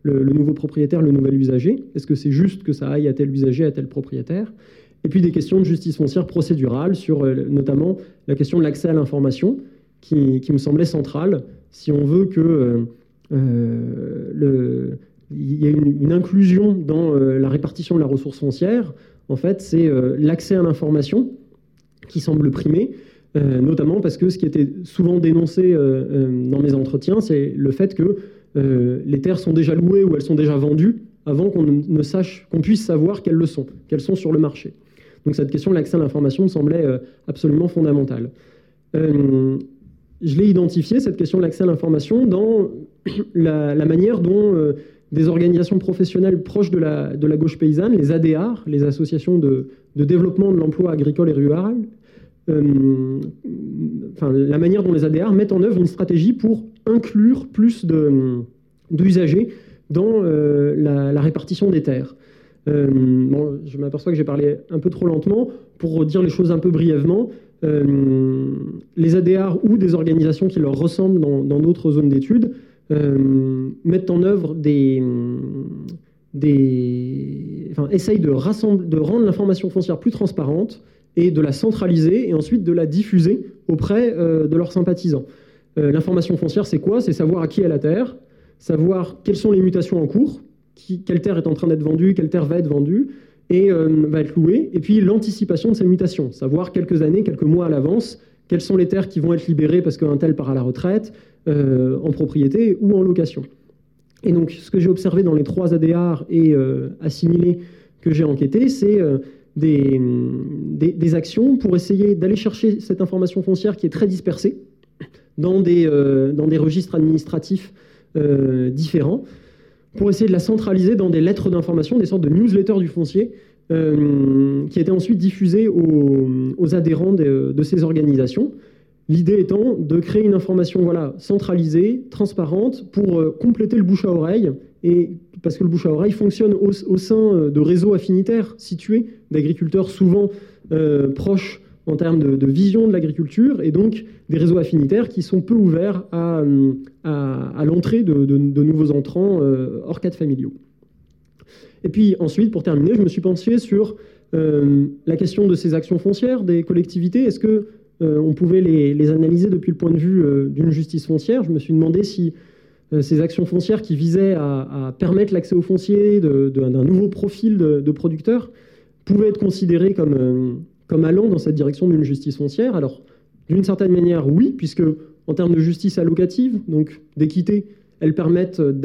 le nouveau propriétaire, le nouvel usager? Est-ce que c'est juste que ça aille à tel usager, à tel propriétaire? Et puis des questions de justice foncière procédurale sur notamment la question de l'accès à l'information qui me semblait centrale si on veut que il y ait une inclusion dans la répartition de la ressource foncière. En fait, c'est l'accès à l'information qui semble primer, notamment parce que ce qui était souvent dénoncé dans mes entretiens, c'est le fait que les terres sont déjà louées ou elles sont déjà vendues avant qu'on puisse savoir qu'elles sont sur le marché. Donc cette question de l'accès à l'information me semblait absolument fondamentale. Je l'ai identifié, cette question de l'accès à l'information, dans la manière dont des organisations professionnelles proches de la gauche paysanne, les ADR, les associations de développement de l'emploi agricole et rural, la manière dont les ADR mettent en œuvre une stratégie pour inclure plus d'usagers dans la répartition des terres. Je m'aperçois que j'ai parlé un peu trop lentement. Pour dire les choses un peu brièvement, les ADR ou des organisations qui leur ressemblent dans d'autres zones d'études mettent en œuvre essayent de rendre l'information foncière plus transparente et de la centraliser et ensuite de la diffuser auprès de leurs sympathisants. L'information foncière, c'est quoi? C'est savoir à qui est la terre, savoir quelles sont les mutations en cours, quelle terre est en train d'être vendue, quelle terre va être vendue et va être louée, et puis l'anticipation de ces mutations, savoir quelques années, quelques mois à l'avance, quelles sont les terres qui vont être libérées parce qu'un tel part à la retraite, en propriété ou en location. Et donc, ce que j'ai observé dans les 3 ADR et assimilés que j'ai enquêté, c'est des actions pour essayer d'aller chercher cette information foncière qui est très dispersée dans des registres administratifs différents, pour essayer de la centraliser dans des lettres d'information, des sortes de newsletters du foncier, qui étaient ensuite diffusées aux adhérents de ces organisations. L'idée étant de créer une information centralisée, transparente, pour compléter le bouche à oreille, et parce que le bouche à oreille fonctionne au sein de réseaux affinitaires situés, d'agriculteurs souvent proches en termes de vision de l'agriculture, et donc des réseaux affinitaires qui sont peu ouverts à l'entrée de nouveaux entrants hors cadre familiaux. Et puis ensuite, pour terminer, je me suis penché sur la question de ces actions foncières des collectivités. Est-ce que on pouvait les analyser depuis le point de vue d'une justice foncière? Je me suis demandé si ces actions foncières qui visaient à permettre l'accès au foncier d'un nouveau profil de producteurs pouvaient être considérées comme allant dans cette direction d'une justice foncière. Alors, d'une certaine manière, oui, puisque en termes de justice allocative, donc d'équité, elles permettent à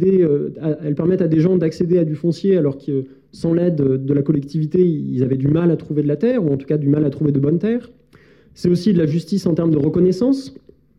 des gens d'accéder à du foncier alors que sans l'aide de la collectivité, ils avaient du mal à trouver de la terre, ou en tout cas du mal à trouver de bonnes terres. C'est aussi de la justice en termes de reconnaissance.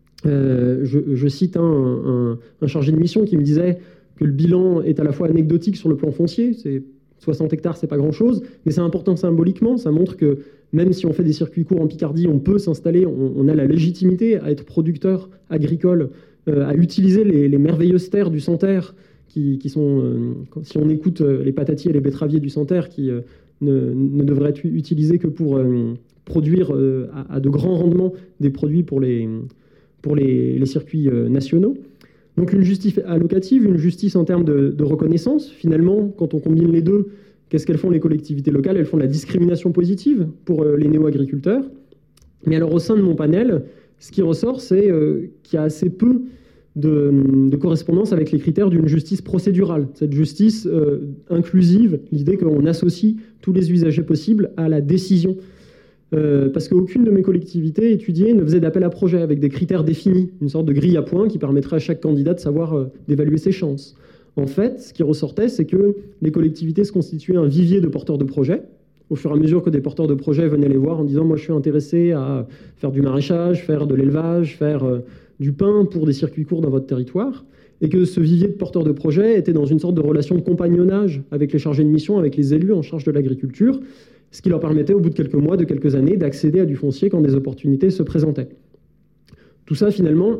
Je cite un chargé de mission qui me disait que le bilan est à la fois anecdotique sur le plan foncier, c'est 60 hectares, c'est pas grand-chose, mais c'est important symboliquement. Ça montre que même si on fait des circuits courts en Picardie, on peut s'installer, on a la légitimité à être producteur agricole, à utiliser les merveilleuses terres du Santerre, qui sont, si on écoute les patatiers et les betteraviers du Santerre, qui ne devraient être utilisés que pour produire à de grands rendements des produits pour les circuits nationaux. Donc une justice allocative, une justice en termes de reconnaissance. Finalement, quand on combine les deux, qu'est-ce qu'elles font les collectivités locales? Elles font de la discrimination positive pour les néo-agriculteurs. Mais alors au sein de mon panel, ce qui ressort, c'est qu'il y a assez peu de correspondance avec les critères d'une justice procédurale. Cette justice inclusive, l'idée qu'on associe tous les usagers possibles à la décision. Parce qu'aucune de mes collectivités étudiées ne faisait d'appel à projet avec des critères définis, une sorte de grille à points qui permettrait à chaque candidat de savoir d'évaluer ses chances. En fait, ce qui ressortait, c'est que les collectivités se constituaient un vivier de porteurs de projets. Au fur et à mesure que des porteurs de projets venaient les voir en disant « moi je suis intéressé à faire du maraîchage, faire de l'élevage, faire du pain pour des circuits courts dans votre territoire », et que ce vivier de porteurs de projets était dans une sorte de relation de compagnonnage avec les chargés de mission, avec les élus en charge de l'agriculture, ce qui leur permettait, au bout de quelques mois, de quelques années, d'accéder à du foncier quand des opportunités se présentaient. Tout ça, finalement,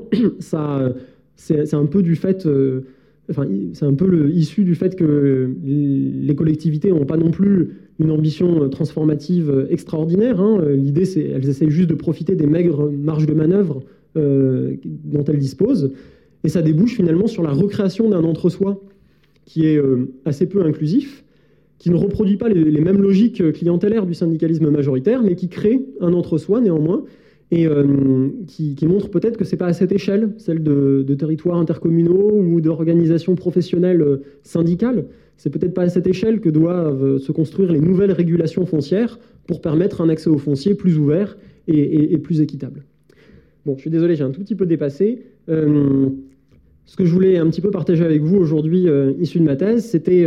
c'est un peu du fait... c'est un peu issu du fait que les collectivités n'ont pas non plus une ambition transformative extraordinaire. L'idée, c'est qu'elles essayent juste de profiter des maigres marges de manœuvre dont elles disposent. Et ça débouche finalement sur la recréation d'un entre-soi qui est assez peu inclusif, qui ne reproduit pas les mêmes logiques clientélaires du syndicalisme majoritaire, mais qui crée un entre-soi néanmoins, et qui montre peut-être que ce n'est pas à cette échelle, celle de territoires intercommunaux ou d'organisations professionnelles syndicales, c'est peut-être pas à cette échelle que doivent se construire les nouvelles régulations foncières pour permettre un accès au foncier plus ouvert et plus équitable. Bon, je suis désolé, j'ai un tout petit peu dépassé. Ce que je voulais un petit peu partager avec vous aujourd'hui, issu de ma thèse, c'était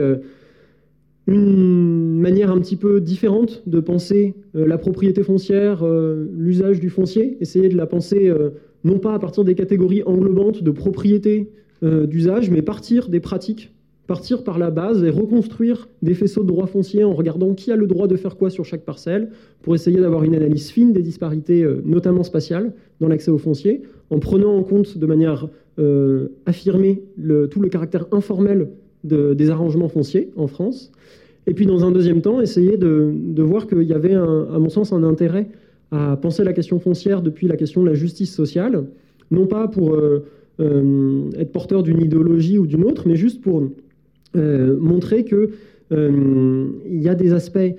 une manière un petit peu différente de penser la propriété foncière, l'usage du foncier, essayer de la penser non pas à partir des catégories englobantes de propriété, d'usage, mais partir des pratiques, partir par la base et reconstruire des faisceaux de droit foncier en regardant qui a le droit de faire quoi sur chaque parcelle, pour essayer d'avoir une analyse fine des disparités, notamment spatiales, dans l'accès au foncier, en prenant en compte de manière affirmée tout le caractère informel des arrangements fonciers en France. Et puis, dans un deuxième temps, essayer de voir qu'il y avait, à mon sens, un intérêt à penser la question foncière depuis la question de la justice sociale, non pas pour être porteur d'une idéologie ou d'une autre, mais juste pour montrer qu'il y a des aspects,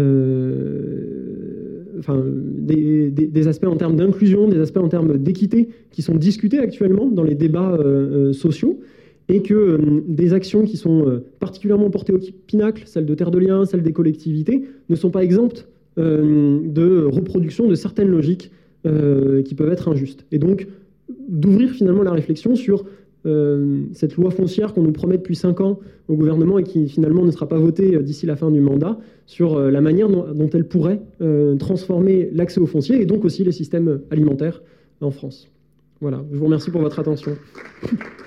des aspects en termes d'inclusion, des aspects en termes d'équité qui sont discutés actuellement dans les débats sociaux, et que des actions qui sont particulièrement portées au pinacle, celles de Terre de Liens, celles des collectivités, ne sont pas exemptes de reproduction de certaines logiques qui peuvent être injustes. Et donc, d'ouvrir finalement la réflexion sur cette loi foncière qu'on nous promet depuis 5 ans au gouvernement et qui finalement ne sera pas votée d'ici la fin du mandat, sur la manière dont elle pourrait transformer l'accès au foncier et donc aussi les systèmes alimentaires en France. Voilà, je vous remercie pour votre attention.